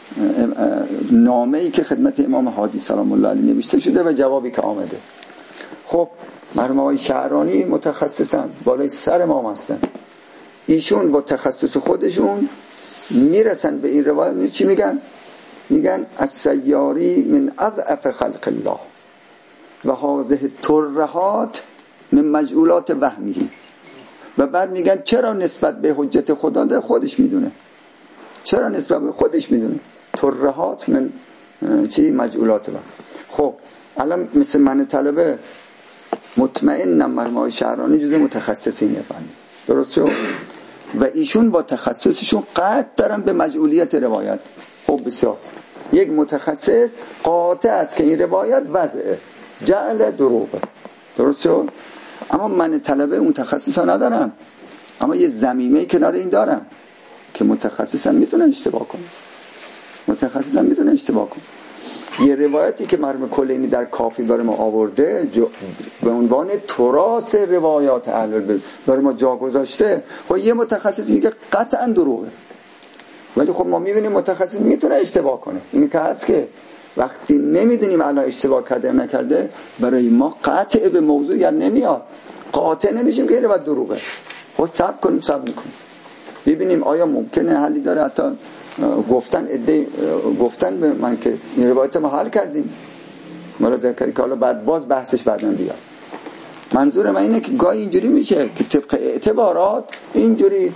نامه‌ای که خدمت امام هادی سلام الله علیه نوشته شده و جوابی که آمده. خب مرحوم آقای شعرانی متخصصن، بالای سر ما هستن، ایشون با تخصص خودشون میرسن به این روایت. چی میگن؟ میگن از سیاری من اضعف خلق الله و هذه ترهات من مجعولات وهمی. و بعد میگن چرا نسبت به حجت خدا ده خودش میدونه، چرا نسبت به خودش میدونه ترهات من چی مجعولات وهم. خب الان مثل من طلبه مطمئنم مرحوم شهرانی جزء متخصصین فنی، درست شد؟ و ایشون با تخصصشون قطع دارن به مجعولیت روایت. خب بسیار یک متخصص قاطع است که این روایت وضعه جعل دروغه، درست شد؟ اما من طلبه اون تخصص ها ندارم، اما یه زمینه کنار این دارم که متخصصم میتونه اشتباه کنه، متخصصم میتونه اشتباه کنه. یه روایتی که مرحوم کلینی در کافی برای ما آورده به عنوان تراث روایات اهل البیت برای ما جا گذاشته، خب یه متخصص میگه قطعا دروغه، ولی خب ما میبینیم متخصص میتونه اشتباه کنه. این که هست که وقتی نمیدونیم الان اشتباه کرده یا نکرده برای ما قطع به موضوع یا نمیاد، قاطع نمیشیم که این روایت دروغه. خب صبر کنیم صبر میکنیم ببینیم آیا ممکنه حلی داره. حتی گفتن اده گفتن به من که این روایت ما حل کردیم ملاحظه کردی که حالا بعد باز بحثش بعدن بیاد. منظور من اینه که گاهی اینجوری میشه که طبق اعتبارات اینجوری.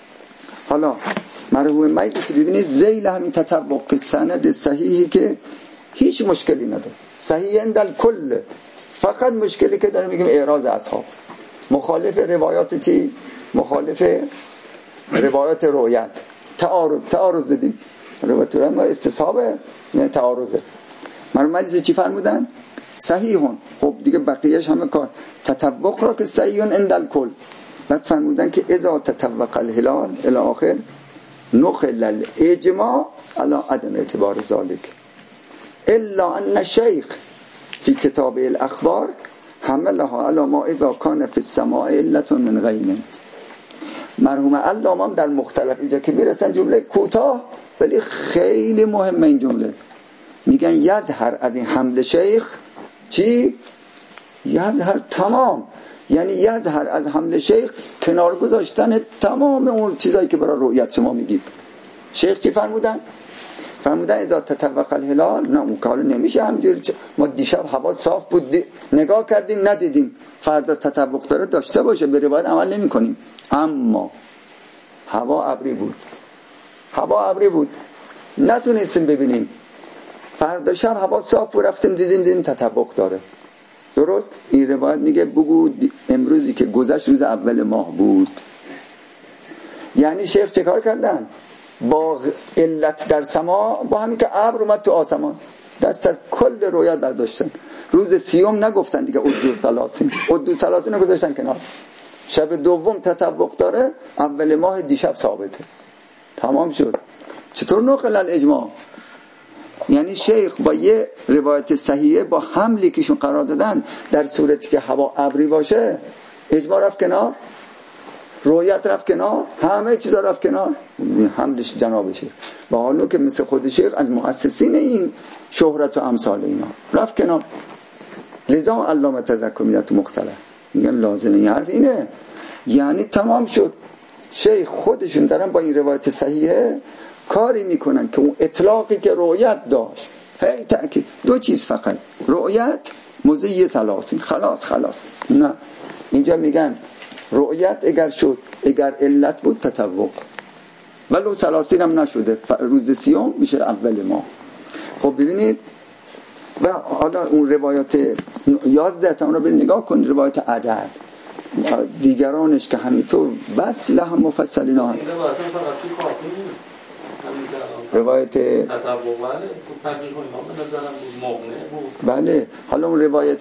حالا مرحوم مجلسی ببینید ذیل همین تطبق سند صحیحی که هیچ مشکلی نداره، صحیح اندل کل، فقط مشکلی که داره میگیم اعراض اصحاب، مخالف روایات چی؟ مخالف روایات رؤیت، تعارض تعارض دیدیم روایت رو ما استصحابه نه تعارضه. مرحوم مجلسی چی فرمودن؟ صحیحون. خب دیگه بقیهش همه کار تطبق را که صحیحون اندل کل. بعد فرمودن که اذا تطبق الهلال الی آخر نخل الاجماع علی عدم اعتبار ذالک الا ان شیخ فی کتاب الاخبار حملها علی ما اذا کان فی السماع علت من غیم. مرحوم علامه هم در مختلف اینجا که میرسن جمله کوتاه ولی خیلی مهمه این جمله، میگن یظهر از این حمل شیخ چی؟ یظهر تمام، یعنی یظهر از حمل شیخ کنار گذاشتن تمام اون چیزایی که برای رؤیت شما میگید. شیخ چی فرمودن؟ فرمودن اذا تطبق الهلال، نه اون کار نمیشه همجوری. ما دیشب هوا صاف بود دی... نگاه کردیم ندیدیم، فردا تطبق داره داشته باشه، به روایت عمل نمی کنیم. اما هوا ابری بود، هوا ابری بود نتونستیم ببینیم، فردا شب هوا صاف بود رفتیم دیدیم دیدیم تطبق داره، درست؟ این روایت میگه بگو امروزی که گذشت روز اول ماه بود. یعنی شیخ چه کار کردن؟ با علت در سما، با همین که ابر اومد تو آسمان دست از کل رویت برداشتن. روز سیوم نگفتن دیگه ادو ثلاثین، ادو ثلاثین رو گذاشتن کنار. شب دوم تطبق داره، اول ماه دیشب ثابته، تمام شد. چطور نقل الاجماع؟ یعنی شیخ با یه روایت صحیحه با حملی که ایشون قرار دادن در صورتی که هوا ابری باشه اجماع رفت کنار، رویت رفت کنار، همه چیزا رفت کنار، حملش جنابشه. و حالا که مثل خود شیخ از مؤسسین این شهرت و امثال اینا رفت کنار. لذا علامه تذکر میدن تو مختلف میگن لازمه این حرف اینه، یعنی تمام شد. شیخ خودشون دارن با این روایت صحیحه کاری میکنن که اون اطلاقی که رؤیت داشت، هی تأکید دو چیز فقط، رؤیت مزی سلاسین، خلاص خلاص. نه، اینجا میگن رؤیت اگر شد، اگر علت بود تطوق، ولو سلاسین هم نشده روز سیوم میشه اول ماه. خب ببینید و حالا اون روایات یازده تا رو برید نگاه کن، روایت عدد دیگرانش که همینطور بس لهم مفصلینا هست. روایت بله، حالا اون روایت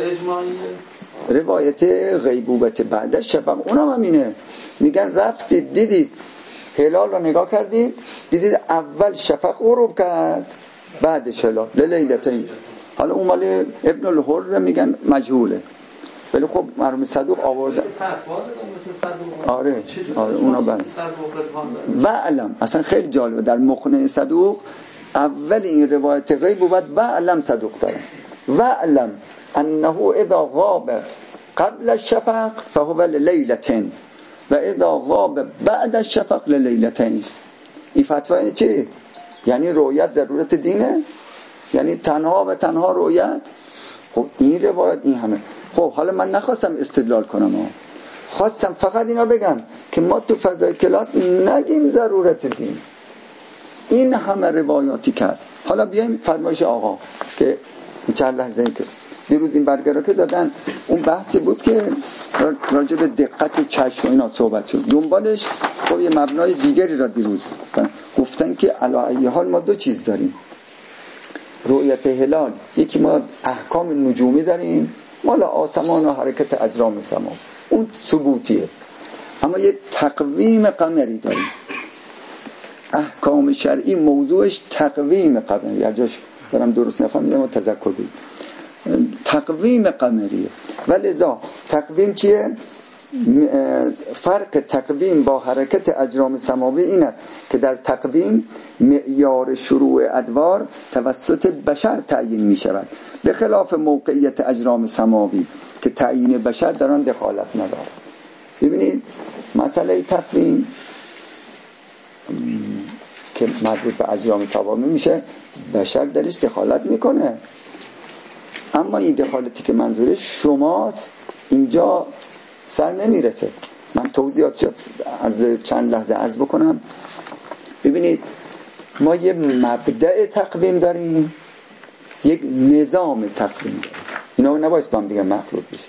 روایت غیبوبت بعد شفق اونم همینه، میگن رفتید دیدید هلال رو نگاه کردید دیدید اول شفق غروب کرد بعدش هلال لیلتین. حالا اون مال ابن الحر میگن مجهوله، ولی خب مرحوم صدوق آورده. آره آره اونا بله. و علم اصلا خیلی جالبه در مقنع صدوق اول این روایت غیب بود و علم صدوق داره و علم انه اذا غاب قبل الشفق فهو لیلتين و اذا غاب بعد الشفق للیلتين. این فتوا یعنی چی؟ یعنی رؤیت ضرورت دینه، یعنی تنها و تنها رؤیت. خب این روایت این همه. خب حالا من نخواستم استدلال کنم ها. خواستم فقط اینا بگم که ما تو فضای کلاس نگیم ضرورت دین، این همه روایاتی که هست. حالا بیایم فرمایش آقا که چند لحظه این که دیروز این برگرا که دادن اون بحثی بود که راجع به دقت چشم و اینا صحبت شد، دنبالش خب یه مبنای دیگری را دیروز گفتن که علی ای حال ما دو چیز داریم، رؤیت هلال، یکی ما احکام نجومی داریم مال آسمان و حرکت اجرام سما اون ثبوتیه، اما یه تقویم قمری داریم، احکام شرعی موضوعش تقویم قمری، هر جاش دارم درست نفهمیدم و تذکر بید تقویم قمریه. ولذا تقویم چیه؟ فرق تقویم با حرکت اجرام سماوی این است که در تقویم معیار شروع ادوار توسط بشر تعیین می شود، به خلاف موقعیت اجرام سماوی که تعیین بشر در آن دخالت ندارد. ببینید مسئله تقویم که مربوط به اجرام سماوی میشه بشر درش دخالت میکنه، اما این دخالتی که منظوره شماست اینجا سر نمیرسه. من توضیحاتش عرض چند لحظه عرض بکنم. ببینید ما یه مبدأ تقویم داریم، یک نظام تقویم داریم، اینا نباید با هم دیگه مخلوط بشه.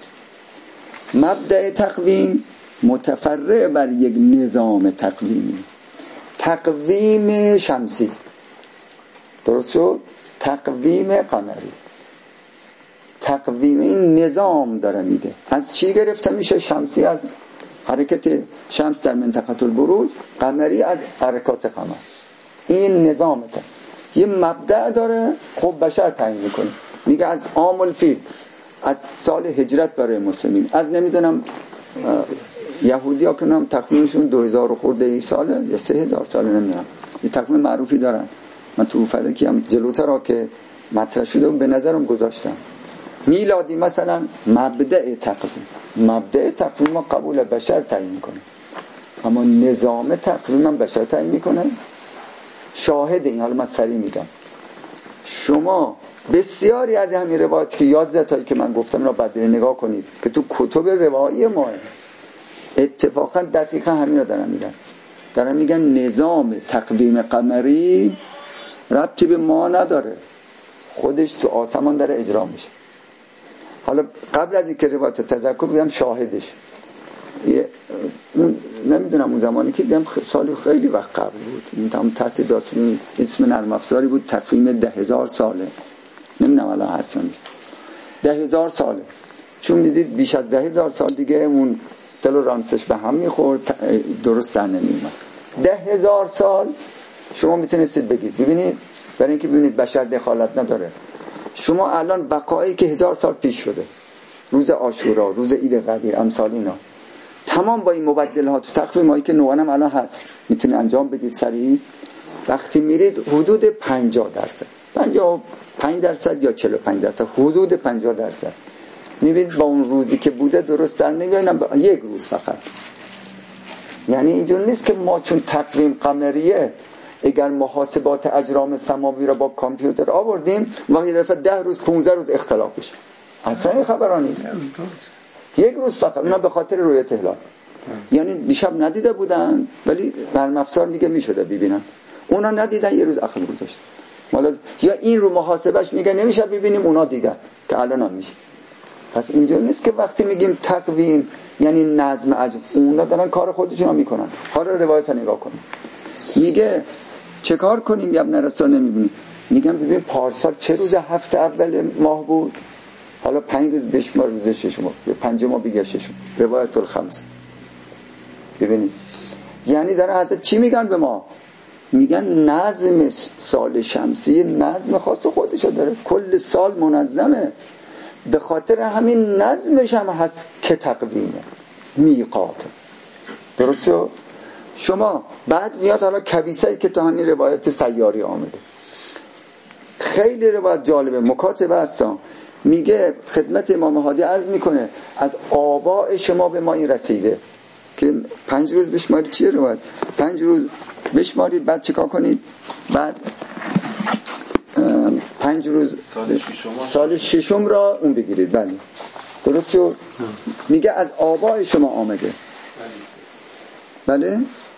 مبدأ تقویم متفرع بر یک نظام تقویمی، تقویم شمسی، درست شد؟ تقویم قمری. تقویم این نظام داره میده. از چی گرفته میشه؟ شمسی از حرکت شمس در منطقه البروج، قمری از حرکات قمر. این نظامته، یه مبدأ داره. خب بشر تعیین میکنه، میگه از عام الفیل، از سال هجرت برای مسلمین، از نمیدونم یهودی ها که نام تقویمشون دو هزار خورده ای ساله یا سه هزار ساله نمیدونم، یه تقویم معروفی دارن. من تو فلکی هم جلوتر ها که مطرح شده به نظرم گذاشتم. میلادی مثلا مبدأ تقویم، مبدأ تقویم ما قبول بشر تعیین میکنه، اما نظام تقویم هم بشر تعیین میکنه. شاهد این، حالا من سریع میگم، شما بسیاری از همین روایات که یازده تایی که من گفتم را بعد نگاه کنید که تو کتب روایی ما اتفاقا دقیقا همین رو دارن میگن، دارن میگن نظام تقویم قمری ربطی به ما نداره، خودش تو آسمان داره اجرا میشه. حالا قبل از اینکه روایت تذکر بگم شاهدش، نمیدونم اون زمانی که دیدم سالی خیلی وقت قبل بود، این تام تحت داستان اسم نرم افزاری بود، تقویم ده هزار ساله، نمیدونم الان هست یا نیست، ده هزار ساله، چون میدید بیش از ده هزار سال دیگه اون دل و رانسش به هم میخورد، درست در نمیومد. ده هزار سال شما میتونستید بگید، ببینید برای اینکه ببینید بشر دخالت نداره. شما الان وقایعی که هزار سال پیش شده، روز عاشورا، روز عید قدیر، امثال اینا، تمام با این مبدلات و تقویمایی که نوعا هم الان هست میتونید انجام بدید سریع. وقتی میرید حدود پنجاه درصد، پنجاه و پنج درصد یا چهل و پنج درصد، حدود پنجاه درصد میبینید با اون روزی که بوده درست در نمیاد، یک روز فقط. یعنی اینجور نیست که ما چون تقویم قمریه اگر محاسبات اجرام سماوی را با کامپیوتر آوردیم و یه دفعه ده روز پونزده روز اختلاف بشه، اصلا این خبران نیست. یک روز فقط، اونا به خاطر رویت هلال. یعنی دیشب ندیده بودن ولی نرم افزار میگه میشده ببینن، اونا ندیدن یه روز عقل گذاشت. حالا یا این رو محاسبش میگه نمیشه ببینیم، اونا دیدن که الان هم میشه. پس اینجور نیست که وقتی میگیم تقویم یعنی نظم اجرام، اونا دارن کار خودشون رو میکنن. حالا روایت نگاه کنیم، میگه چه کار کنیم؟ یا ابن رسول نمیبینیم. میگم ببین پارسال چه روز هفته اول ماه بود؟ حالا پنج روز بشمار، روز ششم یا پنجم بگیر ششم. روایت الخمس. ببینید یعنی در حضرت چی میگن به ما؟ میگن نظم سال شمسی نظم خاص خودشو داره، کل سال منظمه، به خاطر همین نظمش هم هست که تقویمه، میقاته. درسته؟ شما بعد میاد حالا کبیسه‌ای که تو همین روایت سیاری آمده، خیلی روایت جالبه، مکاتبه هستم. میگه خدمت امام هادی عرض میکنه از آباء شما به ما این رسیده که پنج روز بشمارید. چیه روایت؟ پنج روز بشمارید، بعد چیکار کنید؟ بعد پنج روز سال ششم سال ششم را اون بگیرید. بله درست شد. میگه از آباء شما آمده. بله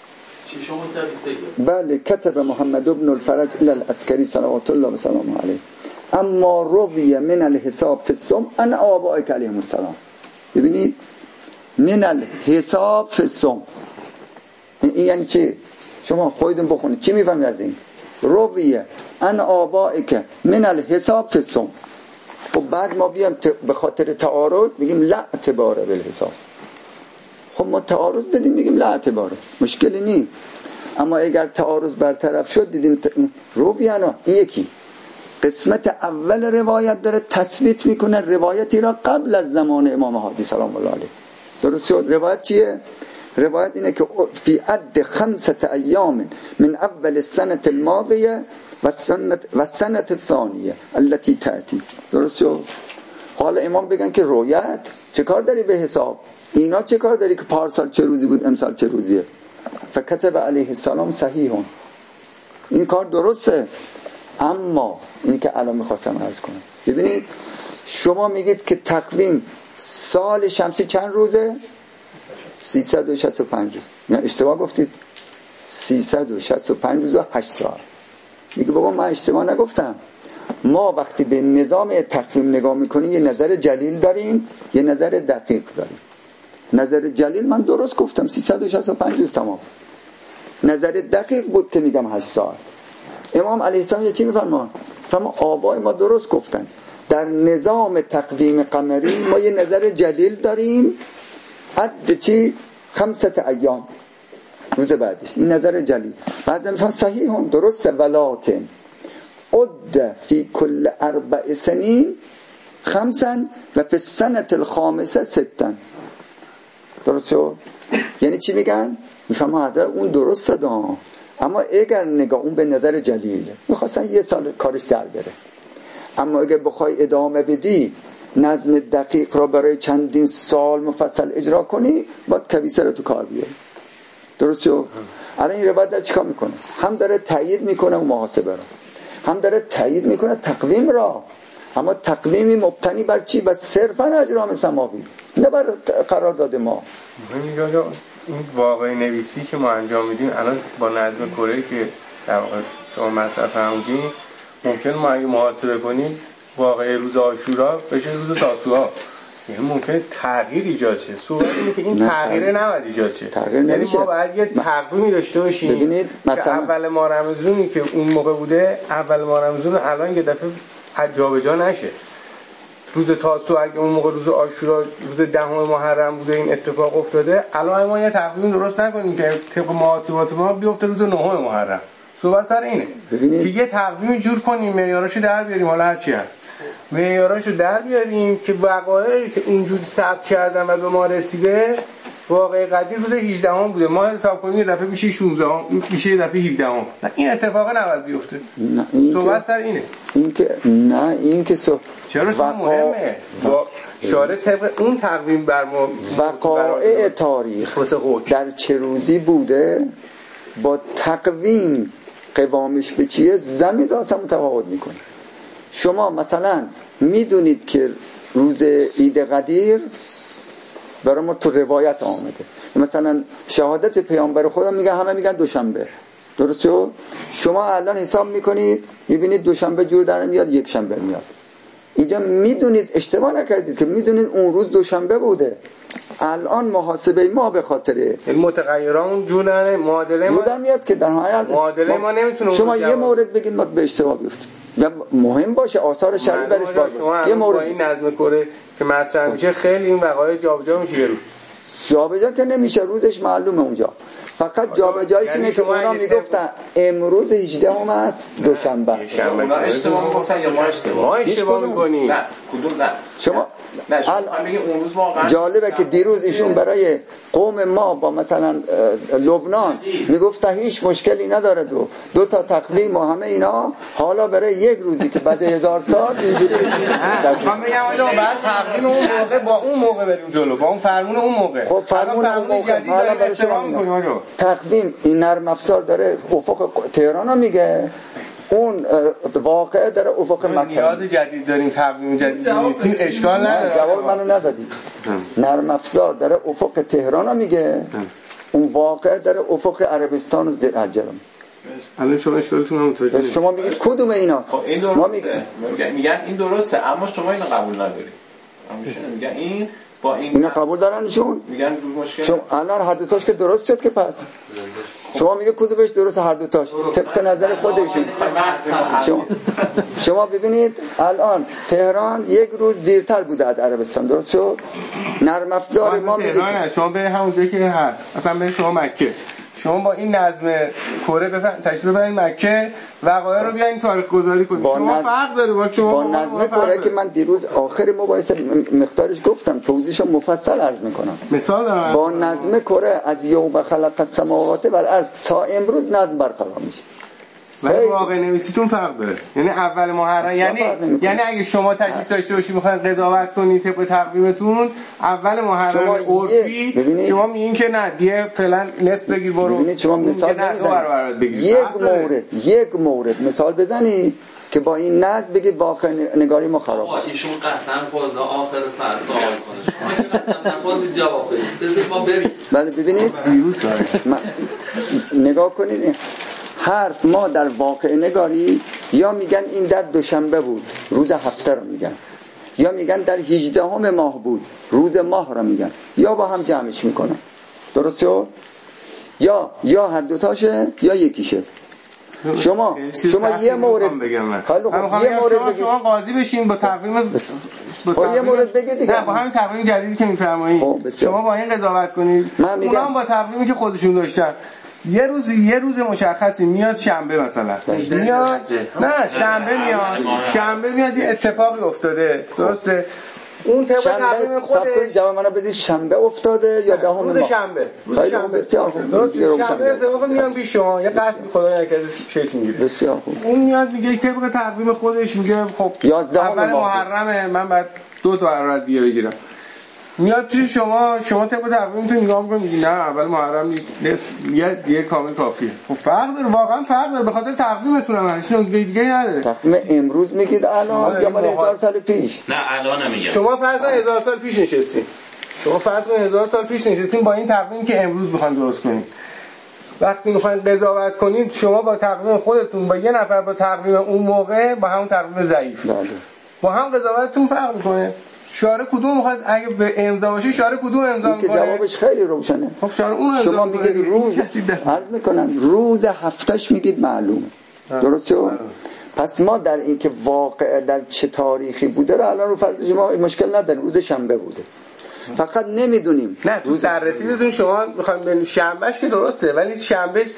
بله کتب محمد ابن الفرج الى العسکری صلوات الله و سلام علیه اما روی من الحساب فی الصوم ان آبائک علیهم السلام. ببینید من الحساب فی الصوم این یعنی چی؟ شما خودتون بخونید چی میفهمید از این؟ روی ان آبائک من الحساب فی الصوم. و بعد ما بیام به خاطر تعارض میگیم لا اعتبار بالحساب. خب ما تعارض دیدیم میگیم لا اعتباره، مشکلی نیست. اما اگر تعارض برطرف شد دیدیم رویانا این یکی قسمت اول روایت داره تثبیت میکنه روایتی را قبل از زمان امام هادی سلام الله علیه. درست شد؟ روایت چیه؟ روایت اینه که فی عد خمسة ایام من اول السنة الماضیه و سنت و سنت الثانیه التي تأتی. درست شد؟ حالا امام بگن که روایت چه کار داری به حساب؟ اینا چه کار داری که پارسال چه روزی بود امسال چه روزیه؟ فکتب علیه السلام صحیحون. این کار درسته. اما این که الان میخواستم عرض کنم، ببینید شما میگید که تقویم سال شمسی چند روزه؟ سیصد و شصت و پنج روز. نه اشتباه گفتید، سیصد و شصت و پنج روز و هشت ساعت. میگه بابا من اشتباه نگفتم. ما وقتی به نظام تقویم نگاه میکنیم یه نظر جلیل داریم، یه نظر دقیق داریم. نظر جلیل من درست گفتم سیصد و شصت و پنج روز تمام. نظر دقیق بود که میگم هشت ساعت. امام علیه السلام یه چی میفرمان؟ فرمان آبای ما درست گفتن، در نظام تقویم قمری ما یه نظر جلیل داریم، عد چی؟ خمسة ایام، روز بعدش. این نظر جلیل. بعضی میفرمان صحیح هم درسته، ولکن عد فی کل اربع سنین خمسا و فی السنة الخامسه ستا. درست شد؟ یعنی چی میگن؟ میفهم حضرت اون درسته دا، اما اگر نگاه اون به نظر جلیله میخواستن یه سال کارش در بره. اما اگر بخوای ادامه بدی نظم دقیق را برای چندین سال مفصل اجرا کنی باید کبیسه رو تو کار بیاری. درست شد؟ الان این روایت داره چیکار میکنه؟ هم داره تایید میکنه اون محاسبه را، هم داره تایید میکنه تقویم را. اما تقویمی مبتنی بر چی؟ بر صرفا اجرام سماوی، نه بر قرارداد ما. این واقع نویسی که ما انجام میدیم الان با نظم کره که در واقع شما مطرح فرمودین، ممکن ما اگه محاسبه کنیم واقع روز عاشورا بشه روز تاسوعا، یعنی ممکنه تغییر ایجاد شه. صورت اینه که این تغییر نباید ایجاد شه. یعنی ما باید یه تقویمی داشته باشیم. ببینید مثلا اول ماه رمضانی که اون موقع بوده، اول ماه رمضان الان یه دفعه جابجا نشه. روز تاسوعا اگه اون موقع روز عاشورا روز دهم محرم بوده این اتفاق افتاده، الان ما یه تقویم درست نکنیم که طبق محاسبات ما بیفته روز نهم محرم. صحبت سر اینه ببینید. که یه تقویم جور کنیم معیاراشو در بیاریم، حالا هر چی هست معیاراشو در بیاریم که وقایعی که اونجوری ثبت کردن و به ما رسیده واقع قدیر روز هجدهم بوده، ما حساب کنیم یه دفعه میشه شانزدهم، میشه یه دفعه هفدهم. این اتفاق نباید بیفته. صحبت سر اینه. این که نه این که صح... چرا شما وقا... مهمه با شارع طبق اون تقویم بر ما وقایع تاریخ در چه روزی بوده با تقویم قوامش به چیه زمین داستان متفاوت میکنه. شما مثلا میدونید که روز عید قدیر برای ما تو روایت آمده، مثلا شهادت پیامبر خدا میگه همه میگن دوشنبه، درسته؟ شما الان حساب میکنید میبینید دوشنبه جور در میاد، یک شنبه میاد. اینجا میدونید اشتباه نکردید که میدونید اون روز دوشنبه بوده. الان محاسبه ما به خاطر متغیران جور در معادله ما جور میاد که در نهایت معادله ما نمیتونه شما یه مورد بگید ما به اشتباه بیفتیم یا مهم باشه آثار شرعی برش باشه. یه مورد این نظم کره که مطرح میشه خیلی این وقایع جابجا میشه، یه روز جابجا که نمیشه، روزش معلومه اونجا، فقط جابجاییش یعنی اینه که اونا میگفتن امروز هجدهم است دوشنبه است. اونا اشتباه میگفتن یا ما اشتباه؟ ما اشتباه میکنیم. نه کدوم نه شما نه شما میگین اون روز واقعا جالبه که دیروز ایشون برای قوم ما با مثلا لبنان میگفتن هیچ مشکلی نداره، دو دو تا تقویم و همه اینا، حالا برای یک روزی که بعد هزار سال اینجوری من میگم حالا بعد تقویم اون موقع با اون موقع بریم جلو، با اون فرمون اون موقع. خب فرمون اون موقع حالا برای شما تقویم این نرم افزار داره افق تهران میگه، اون واقعه داره افق مکه. نیاز جدید داریم، تقویم جدید نیستیم، اشکال نداره. جواب منو ندادی. نرم افزار داره افق تهران میگه، اون واقعه داره افق عربستان و ذوالحجه. الان شما اشکالتون هم متوجه شما میگید کدوم ایناست؟ این درسته. میگن میگن این درسته اما شما اینو قبول ندارید. میگن این با این اینا قبول دارنشون؟ میگن مشکل شما الان هر دو تاش که درست شد که پس شما میگه کدومش درست؟ هر دو تاش طبق نظر خودشون. شما شما ببینید الان تهران یک روز دیرتر بوده از عربستان، درست شد؟ نرم افزار ما میگه شما به همون جایی که هست، مثلا برید شما مکه، شما با این نظم کره بفهم تشریف ببرید مکه، وقایع رو بیاین تاریخ گذاری کنید. شما نظم... فرق داره با شما با نظم کره که من دیروز آخر مباحثه مقدارش گفتم، توضیحشو مفصل عرض میکنم. مثال دارم. با نظم کره از یوم خلق السماوات والارض تا امروز نظم برقرار میشه. ولی واقع نویسیتون فرق داره. یعنی اول محرم، یعنی یعنی اگه شما تشخیص داشته باشید میخواین قضاوت کنید طبق تقویمتون اول محرم عرفی، شما میگین که نه دیگه فعلا نصف بگیر برو. ببینید شما مثال بزنید، یک مورد یک مورد مثال بزنید که با این نظم بگید واقع نگاری ما خراب باشه. ایشون قسم خورد آخر سر سوال کنه، شما که قسم نخورد جواب بدید، بذارید ما بریم. بله ببینید نگاه کنید، حرف ما در واقع نگاری یا میگن این در دوشنبه بود روز هفته رو میگن، یا میگن در هجدهم ماه بود روز ماه رو میگن، یا با هم جمعش میکنن، درست شد؟ یا یا هر دوتاشه یا یکیشه. شما شما یه مورد بگم خیلی خوب یه مورد بگید، شما قاضی بشین با تقویم با یه مورد بگید دیگه، نه با همین تقویم جدیدی که میفرمایید شما با این قضاوت کنید. من میگم با تقویمی که خودشون داشتن یه روز یه روز مشخصی میاد شنبه مثلا میاد، نه شنبه میاد شنبه میاد یه اتفاقی افتاده، درسته؟ اون طبق تقویم خودش جواب منو بدید شنبه افتاده یا دهم روز شنبه روز شنبه بسیار خوب شنبه اتفاق میاد پیش شما یه قصد خدای نکرده شکل میگیره بسیار خوب، اون میاد میگه طبق تقویم خودش میگه خب اول محرمه من بعد دو تا حرارت دیگه بگیرم، میاد پیش شما شما طبق تقویمتون نگاه میکنید میگی نه اول محرم نیست یه دیگه کامل کافیه. خب فرق داره، واقعا فرق داره، به خاطر تقویمتون هم هست، نکته دیگه نداره. تقویم امروز میگید الان یا مال هزار سال پیش؟ نه الان نمیگم. شما فرض کنید هزار سال پیش نشستین، شما فرض کنید هزار سال پیش نشستین با این تقویمی که امروز میخواین درست کنید. وقتی میخواین قضاوت کنید شما با تقویم خودتون با یه نفر با تقویم اون موقع با همون تقویم ضعیف با هم قضاوتتون فرق میکنه. شارع کدوم میخواد اگه به امضا باشه شارع کدوم امضا میکنه؟ جوابش خیلی روشنه. خب شارع اون امضا شما میگید روز عرض میکنن روز هفتهش میگید معلومه، درست شد؟ پس ما در این که واقع در چه تاریخی بوده رو الان رو فرض شما مشکل نداریم، روز شنبه بوده، فقط نمیدونیم. نه تو سررسیدتون شما میخوایم به شنبهش که درسته، ولی شنبه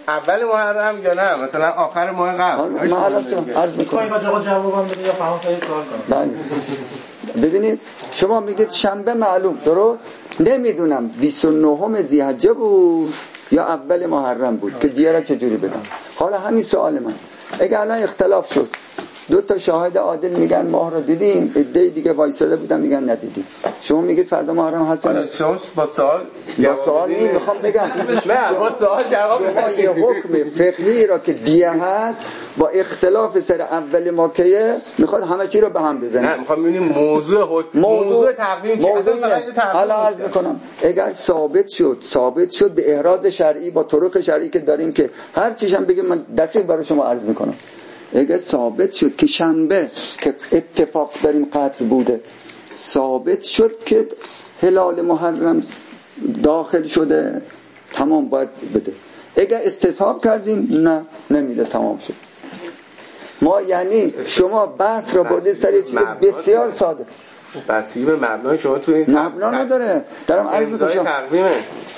اول محرم یا نه مثلا آخر ماه قبل؟ من الان عرض میکنم خواهی با جوابم بده یا فهم خواهی کار کنم. ببینید شما میگید شنبه معلوم، درست؟ نمیدونم بیست و نهم ذی‌حجه بود یا اول محرم بود که دیگه را چجوری بدم. حالا همین سوال من، اگر الان اختلاف شد دو تا شاهد عادل میگن ماه رو دیدیم، عده دیگه وایساده بودن میگن ندیدیم، شما میگید فردا محرم هست؟ حالا شما با سوال با سوال نیم میخوام بگم نه با سوال جواب بدید. یه حکم فقهی را که دیه هست با اختلاف سر اول ماکیه میخواد همه چی رو به هم بزنه. نه میخوام ببینیم موضوع حکم موضوع, موضوع تقویم چیه؟ موضوع حالا عرض میکنم اگر ثابت شد ثابت شد به احراز شرعی با طرق شرعی که داریم که هر چیش هم بگیم من دقیق برای شما عرض میکنم، اگر ثابت شد که شنبه که اتفاق داریم قتل بوده، ثابت شد که هلال محرم داخل شده، تمام باید بده. اگر استصحاب کردیم نه نمیده، تمام شد. ما یعنی شما بحث را بردید سر یه چیز بسیار ساده. بسیار به مبنای شما تو این مبنا نداره، دارم عرض میکنم تقویمه.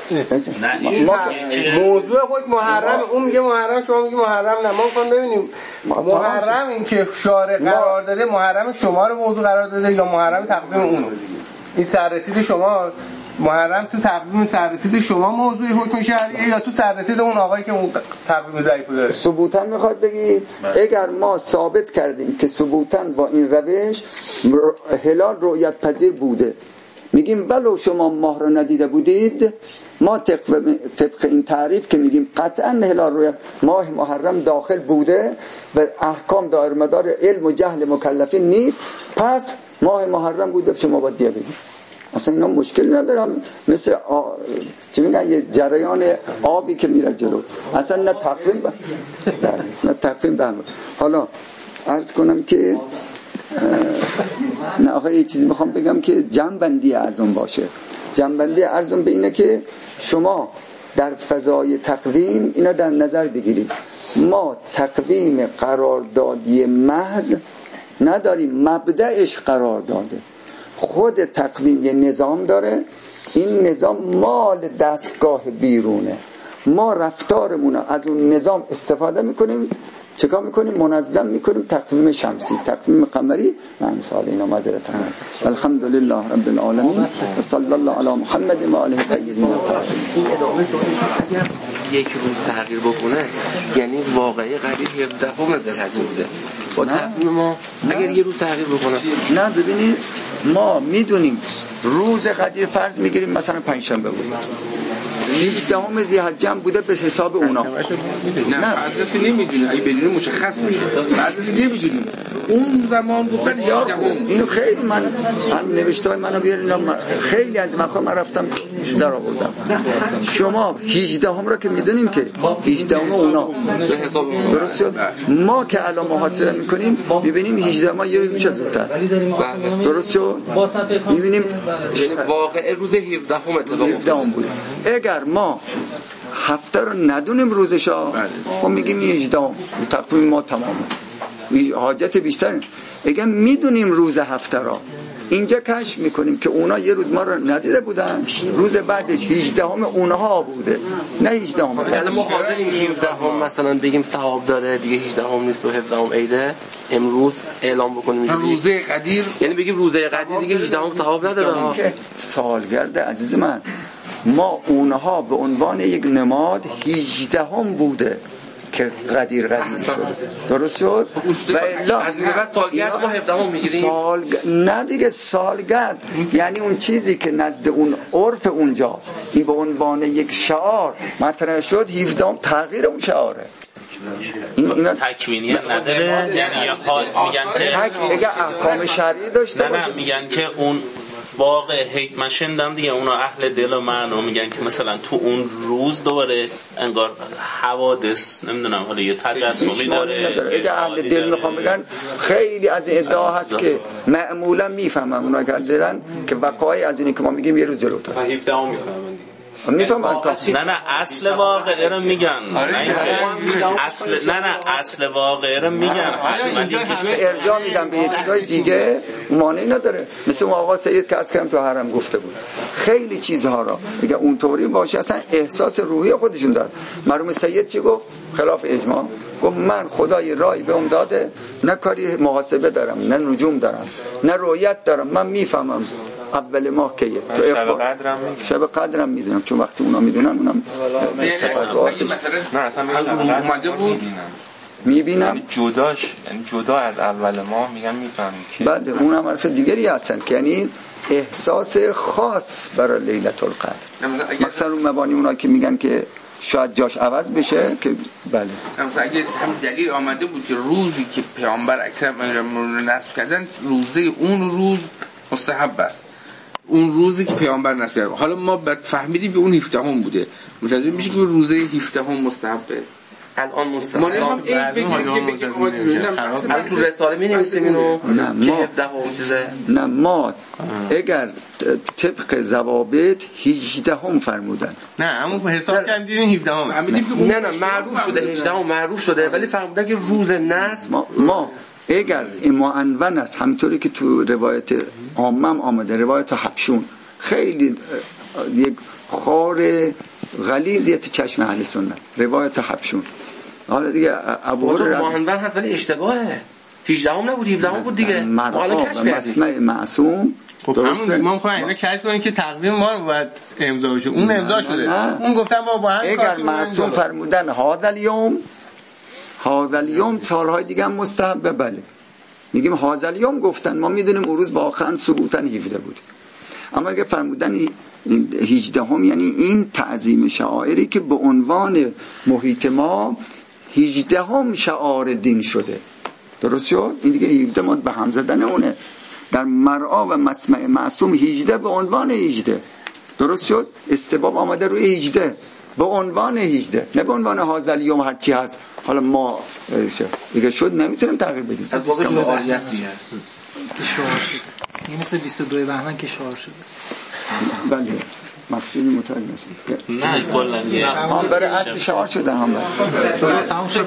نه موضوع خود محرم، اون میگه محرم شما میگه محرم نه. ما میخوام ببینیم محرم این که شارع قرار داده محرم شما رو موضوع قرار داده یا محرم تقویم اون. این سررسید شما محرم تو تقویم سررسید شما موضوع حکم شرعیه یا تو سررسید اون آقایی که اون تقویم ضعیف داره؟ ثبوتاً میخواد بگید اگر ما ثابت کردیم که ثبوتاً با این روش هلال رؤیت پذیر بوده، میگیم ولو شما ماه رو ندیده بودید، ما طبق طبق این تعریف که میگیم قطعاً هلال رؤیت ماه محرم داخل بوده و احکام دائر مدار علم و جهل مکلفین نیست، پس ماه محرم بوده شما باید دیگه بدید. اصلا اینا مشکل ندارم، مثل آ... چی میگن یه جریان آبی که میره جلو، اصلا نه تقویم با... نه تقویم به هم. حالا عرض کنم که نه آخه یه چیزی میخوام بگم که جمع‌بندی ارزم باشه. جمع‌بندی ارزم به اینه که شما در فضای تقویم اینا در نظر بگیرید. ما تقویم قراردادی محض نداریم، مبدأش قرار داده. خود تقویم یه نظام داره، این نظام مال دستگاه بیرونه، ما رفتارمون از اون نظام استفاده میکنیم، چکار میکنیم؟ منظم میکنیم تقویم شمسی، تقویم قمری و امثال اینا. معذرت الحمدلله رب العالمین و صلی الله علی محمد و آله الطیبین الطاهرین. این ادامه سوالش اگر یک روز تغییر بکنه یعنی واقعی قدیر هفدهم ذوالحجه بوده با تقویم ما، اگر یه روز تغییر بکنه نه. ببینید ما میدونیم روز قدیر فرض میگیریم مثلا پنجشنبه بود، هجدهم ذی‌حجه بوده به حساب اونا. نه فرض است که نمیدونی، اگه بدونی مشخص میشه. فرض است که نمیدونی اون زمان گفتن هجدهم. این خیلی من هم نوشته‌های منو بیارین، خیلی از مقام رفتم در آوردم. شما هجدهم را که میدونیم که هجدهم اونا به حساب اونا درست شد. ما که الان محاسبه میکنیم میبینیم هجدهم یه روز میشه زودتر، درست شد. میبینیم یعنی واقع روز هفدهم اتفاق بود. اگر ما هفته رو ندونیم روزشا خب میگیم هجدهم تقویم ما تمامه، حاجت بیشتر. اگر میدونیم روز هفته را اینجا کشف میکنیم که اونا یه روز ما رو ندیده بودن، روز بعدش هجدهم اونها بوده نه هجدهم. یعنی ما حاضریم هفدهم مثلا بگیم ثواب داره دیگه هجدهم نیست و هفدهم عیده، امروز اعلام بکنیم روزه قدیر، یعنی بگیم روزه قدیر دیگه هجدهم ثواب نداره. که سالگرد عزیز من ما اونها به عنوان یک نماد هجدهم بوده که قدیر قدیر شده، درست شد. و الا از این بعد سالگرد ما هفدهم میگیریم سال نه دیگه سالگرد یعنی اون چیزی که نزد اون عرف اونجا این به عنوان یک شعار مطرح شد، هفدهم تغییر اون شعاره. این اینا تکوینی نداره، یعنی حال میگن که اگه احکام شرعی داشته باشه، نه نه میگن که اون واقع حکمت شندم دیگه، اونا اهل دل و معنا میگن که مثلا تو اون روز دوباره انگار حوادث نمیدونم حالا یه تجسمی داره. اگه اهل دل میخوام بگن خیلی از این ادعا هست که معمولا میفهمم اونا که دلن که وقایع از اینی که ما میگیم یه روز جلوتر هفدهم میفهمن میفهمم. نه نه اصل واقعه رو میگن، اصل نه نه اصل واقعه رو میگن. ارجاع میدم به یه چیزای دیگه مانعی نداره. مثل اون آقا سید که عرض کردم تو حرم گفته بود خیلی چیزها را اگه اونطوری باشه اصلا احساس روحی خودشون داره. مرحوم سید چی گفت خلاف اجماع؟ گفت من خدای رای به اون داده، نه کاری محاسبه دارم، نه نجوم دارم، نه رؤیت دارم، من میفهمم اول ماه کیه. تو شب قدرم میدونم شب قدرم میدونم چون وقتی اونا میدونن اونم نه اصلا به شب قدر بود میبینم یعنی جداش، یعنی جدا از اول ماه میگن میفهمیم که بله اونم حرف دیگری هستن که یعنی احساس خاص برای لیلت القدر. مثلا اون مبانی اونا که میگن که شاید جاش عوض بشه که بله مثلا اگه هم دلیل آمده بود که روزی که پیامبر اکرم رو نصب کردن روزه اون روز مستحب است، اون روزی که پیامبر نصب کرد، حالا ما بعد فهمیدیم که اون هفدهم بوده، متوجه میشه که روزه هفدهم مستحبه. الان مستحب ما نمیخوام این بگیم که بگیم آقا الان تو رساله می نویسیم اینو که هفدهم چیزه. نه ما اگر طبق ضوابط هجدهم فرمودن، نه همون حساب کردین هفدهم فهمیدیم که نه نه معروف شده هجدهم معروف شده ولی فرمودن که روز نصب ما, ما اگر معنون است همینطوری که تو روایت عامم آمده، روایت حبشون خیلی یک خار غلیظیه تو چشم اهل سنت، روایت حبشون. حالا دیگه ابو هریره معنون هست ولی اشتباهه، هجدهم نبود هفدهم بود دیگه. ما حالا کشف کردیم مسمع معصوم. خب همون ما می‌خوایم اینا کشف کنیم که تقویم ما رو باید امضا بشه، اون امضا شده، اون گفتم ما با هم اگر معصوم فرمودن هذا اليوم هذا اليوم سالهای دیگه هم مستحب، بله میگیم هذا اليوم گفتن ما میدونیم اون روز واقعا ثبوتا هفده بود. اما اگه فرمودن هجدهم یعنی این تعظیم شعائری که به عنوان محیط ما هجدهم شعار دین شده، درست شد؟ این دیگه هفده ما به هم زدن اونه. در مرعا و مسمع معصوم هجده به عنوان هجده، درست شد؟ استباب آمده روی هجده به عنوان هجده، نه به عنوان هذا اليوم هر چی هست. حالا ما دیگه شد نمیتونیم تغییر بدیم از باب شعاریت دیگه که شعار شد، این مثل بیست و دو بهمن که شعار شده. بله مقصودی متوجه نشد. نه کلا یه هم برای اصل شعار شده هم برای تمام شد.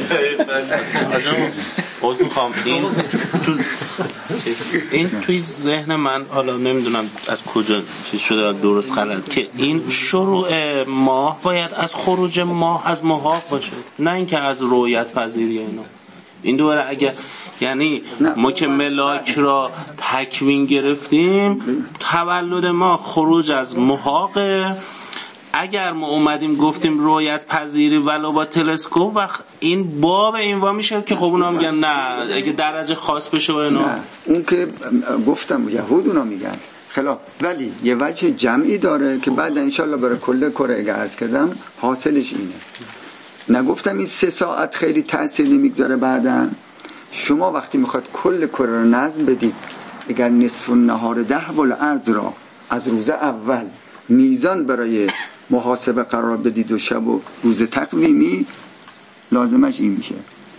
باز میخوام این تو این توی ذهن من حالا نمیدونم از کجا چیز شده درست غلط که این شروع ماه باید از خروج ماه از محاق باشه، نه اینکه از رؤیت پذیری اینا. این دوره اگه یعنی ما که ملاک را تکوین گرفتیم تولد ما خروج از محاق، اگر ما اومدیم گفتیم رؤیت پذیری ولو با تلسکوپ و این باب اینوا میشه که خب اونا میگن نه اگه درجه خاص بشه و اینا. نه اون که گفتم یهود اونا میگن خلاف، ولی یه وجه جمعی داره که بعد انشالله برای کل کره اگه عرض کردم حاصلش اینه. نگفتم این سه ساعت خیلی تأثیر نمیگذاره بعدن. شما وقتی میخواد کل کره رو نظم بدید، اگر نصف النهار ده والارض را از روز اول میزان برای محاسبه قرار بدید و شب و روز تقویمی، لازمش این میشه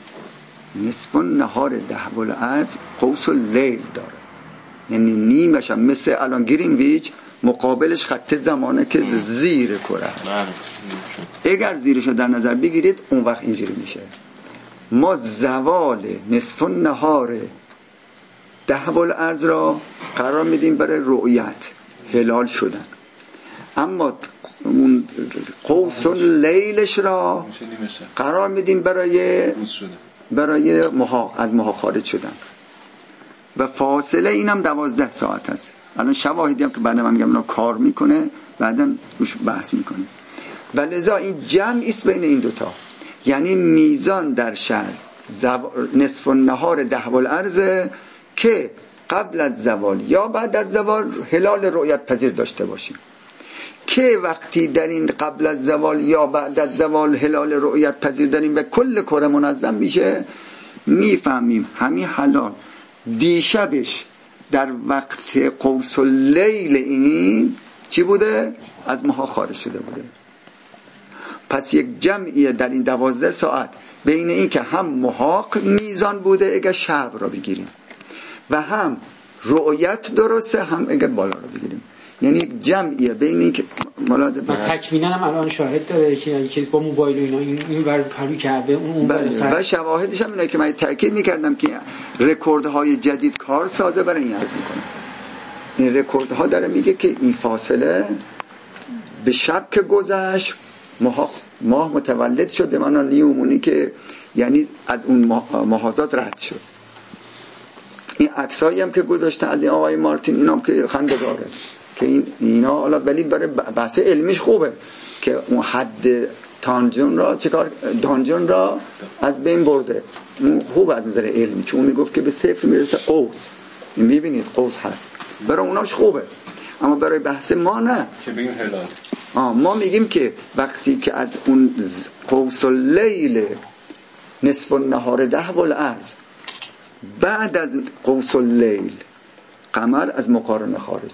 نصف النهار ده والارض قوس اللیل داره، یعنی نیمش هم مثل الان گرینویچ مقابلش خط زمانه که زیر کره، اگر زیرش در نظر بگیرید اون وقت اینجوری میشه. ما زوال نصف النهار ده والارض را قرار میدیم برای رؤیت هلال شدن، اما اون قوس لیلش را قرار میدیم برای برای محاق از محاق خارج شدن و فاصله اینم دوازده ساعت است. الان شواهدی هم که بعد من میگم اونا کار میکنه بعدا روش بحث میکنه و لذا این جمع است بین این دوتا، یعنی میزان در شهر زو... نصف النهار ده والارض که قبل از زوال یا بعد از زوال هلال رؤیت پذیر داشته باشیم، که وقتی در این قبل از زوال یا بعد از زوال هلال رؤیت پذیر داریم و کل کره منظم میشه، میفهمیم همین حلال دیشبش در وقت قوس اللیل این چی بوده؟ از ماها خارج شده بوده. پس یک جمعیه در این دوازده ساعت بین این که هم محاق میزان بوده اگه شب را بگیریم و هم رؤیت درسته هم اگه بالا را بگیریم، یعنی یک جمعیه بین این که ملاحظه تکوینا هم الان شاهد داره که یکی با موبایل و اینا این این ور پرو کعبه اون بله. و شواهدش هم اینه که من تاکید میکردم که رکوردهای جدید کار سازه برای این عرض میکنه. این رکوردها داره میگه که این فاصله به شب که گذشت ماه, ماه متولد شد، به معنی نیومونی که یعنی از اون محاذات رد شد. این عکسایی هم که گذاشتن از این آقای مارتین اینام که خنده داره که این اینا حالا ولی برای بحث علمیش خوبه که اون حد تانجون را چیکار دانجون را از بین برده. اون خوب از نظر علمی، چون اون میگفت که به صفر میرسه قوس. این میبینید قوس هست، برای اوناش خوبه، اما برای بحث ما نه که بگیم هلال. آه ما میگیم که وقتی که از اون قوس اللیل نصف النهار ده والارض بعد از قوس اللیل قمر از مقارنه خارج،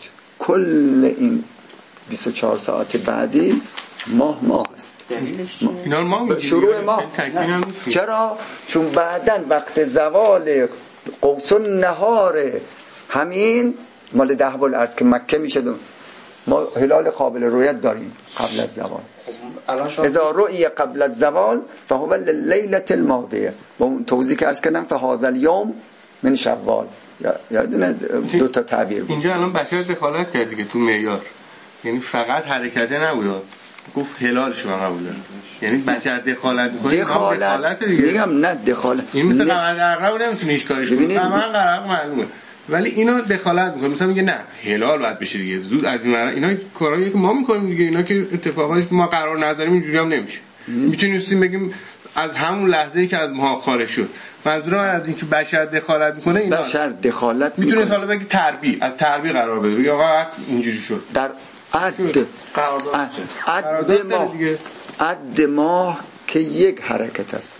کل این بیست و چهار ساعت بعدی ماه ماه است. اینا ما شروع ماه. چرا؟ چون بعداً وقت زوال قوس النهار همین مال ده والارض که مکه میشه دون. ما هلال قابل رویت داریم قبل از زوال. اذا رؤی قبل الزوال فهو للیلة الماضیه. با اون توضیح که عرض کردم فهذا اليوم من شوال. یادونه دو تا تعبیر بود. اینجا الان بشر دخالت کرد دیگه تو معیار، یعنی فقط حرکته نبود، گفت هلال شما قبول دارم، یعنی بشر دخالت میکنه. دخالت, دخالت دیگه میگم نه دخالت این مثل قمر قرق نمیتونه هیچ کاریش کنه. قمر قرق معلومه ولی اینو دخالت میکنه، مثلا میگه نه هلال باید بشه دیگه زود از این مرا. اینا کارهایی که ما میکنیم دیگه، اینا که اتفاقاتی ما قرار نداریم اینجوری هم نمیشه. میتونیم بگیم از همون لحظه‌ای که از ما خارج شد. منظورم از اینکه بشر دخالت میکنه اینا بشر دخالت میکنه. میتونه حالا بگه تربیع از تربیع قرار بده، بگه آقا اینجوری شد در عد قرارداد عد ماه عد ماه که یک حرکت است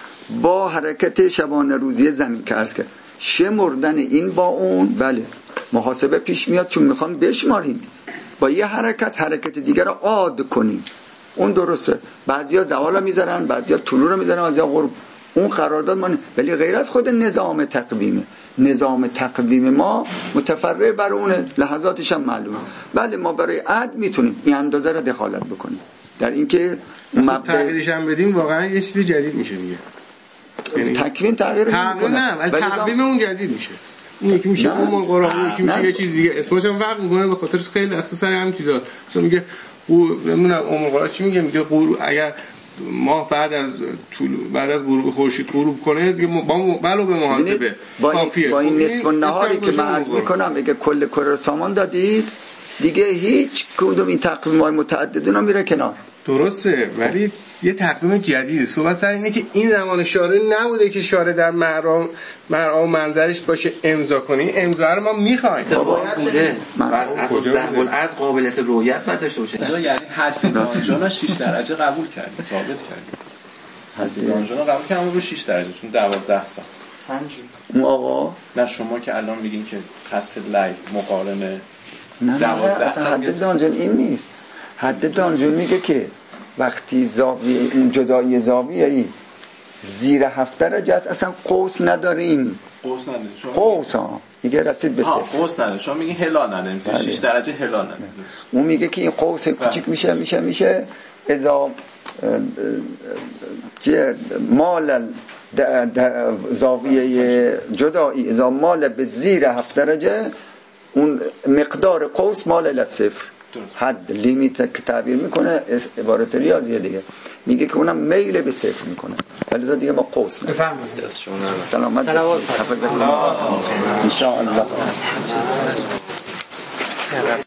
با حرکت شبانه روزی زمین که عرض کرد شمردن این با اون بله محاسبه پیش میاد، چون میخوان بشماریم با یه حرکت حرکت دیگر رو عاد کنیم. اون درسته، بعضیا زوال میذارن، بعضیا طلوع رو میذارن، بعضیا غروب. اون قرارداد ما، ولی غیر از خود نظام تقویمه. نظام تقویم ما متفرع بر اون، لحظاتش هم معلومه. بله ما برای عد میتونیم این اندازه رو دخالت بکنیم در اینکه مبدا تغییرش هم بدیم، واقعا یه چیز جدید میشه دیگه. یعنی تکوین تغییر نمیکنه، نه ولی تقویم اون جدید میشه. اون یکی میشه اون قرآن، اون یکی میشه یه چیز دیگه، اسمش هم فرق میکنه به خاطر خیلی اساسا همین چیزا. مثلا میگه نمیدونم عمر قرآن چی میگه، میگه غروب اگر ماه بعد از طول بعد از غروب خورشید غروب کنه دیگه با علاوه به محاسبه کافیه. با این نصف النهاری که من عرض میکنم اگه کل کره سامان دادید دیگه هیچ کدوم این تقویم‌های متعددینا میره کنار. درسته، ولی یه تقویم جدیده. صحبت سر اینه که این زمان شارع نبوده که شارع در مرام مرام و منظرش باشه امضا کنی. امضا رو ما میخوایم باید بوده بر اساس ده والارض قابلیت رؤیت باید داشته باشه. یعنی حد دانجان شش درجه قبول کردی، ثابت کردی. حد دانجان قبول کردم رو شش درجه، چون دوازده سال. اون آقا نه شما که الان میگین که خط لیل مقارنه نه دوازده سال. حد دانجان این نیست. حد دانجان میگه که وقتی زاویه این جدایی زاویه ای زیر هفت درجه است اصلا قوس نداریم. قوس نداریم شما قوس ها میگه رسید به صفر. قوس نداریم شما میگین هلال نداریم، شش درجه هلال نداریم. اون میگه که این قوس کوچیک میشه میشه میشه اذا چه مال زاویه جدایی اذا مال به زیر هفت درجه اون مقدار قوس مال الی صفر. حد لیمیت که تعبیر میکنه عبارت ریاضیه دیگه، میگه که اونم میل به صفر میکنه، ولی دیگه ما قوس بفرمایید. سلامت سلامات ان شاء الله.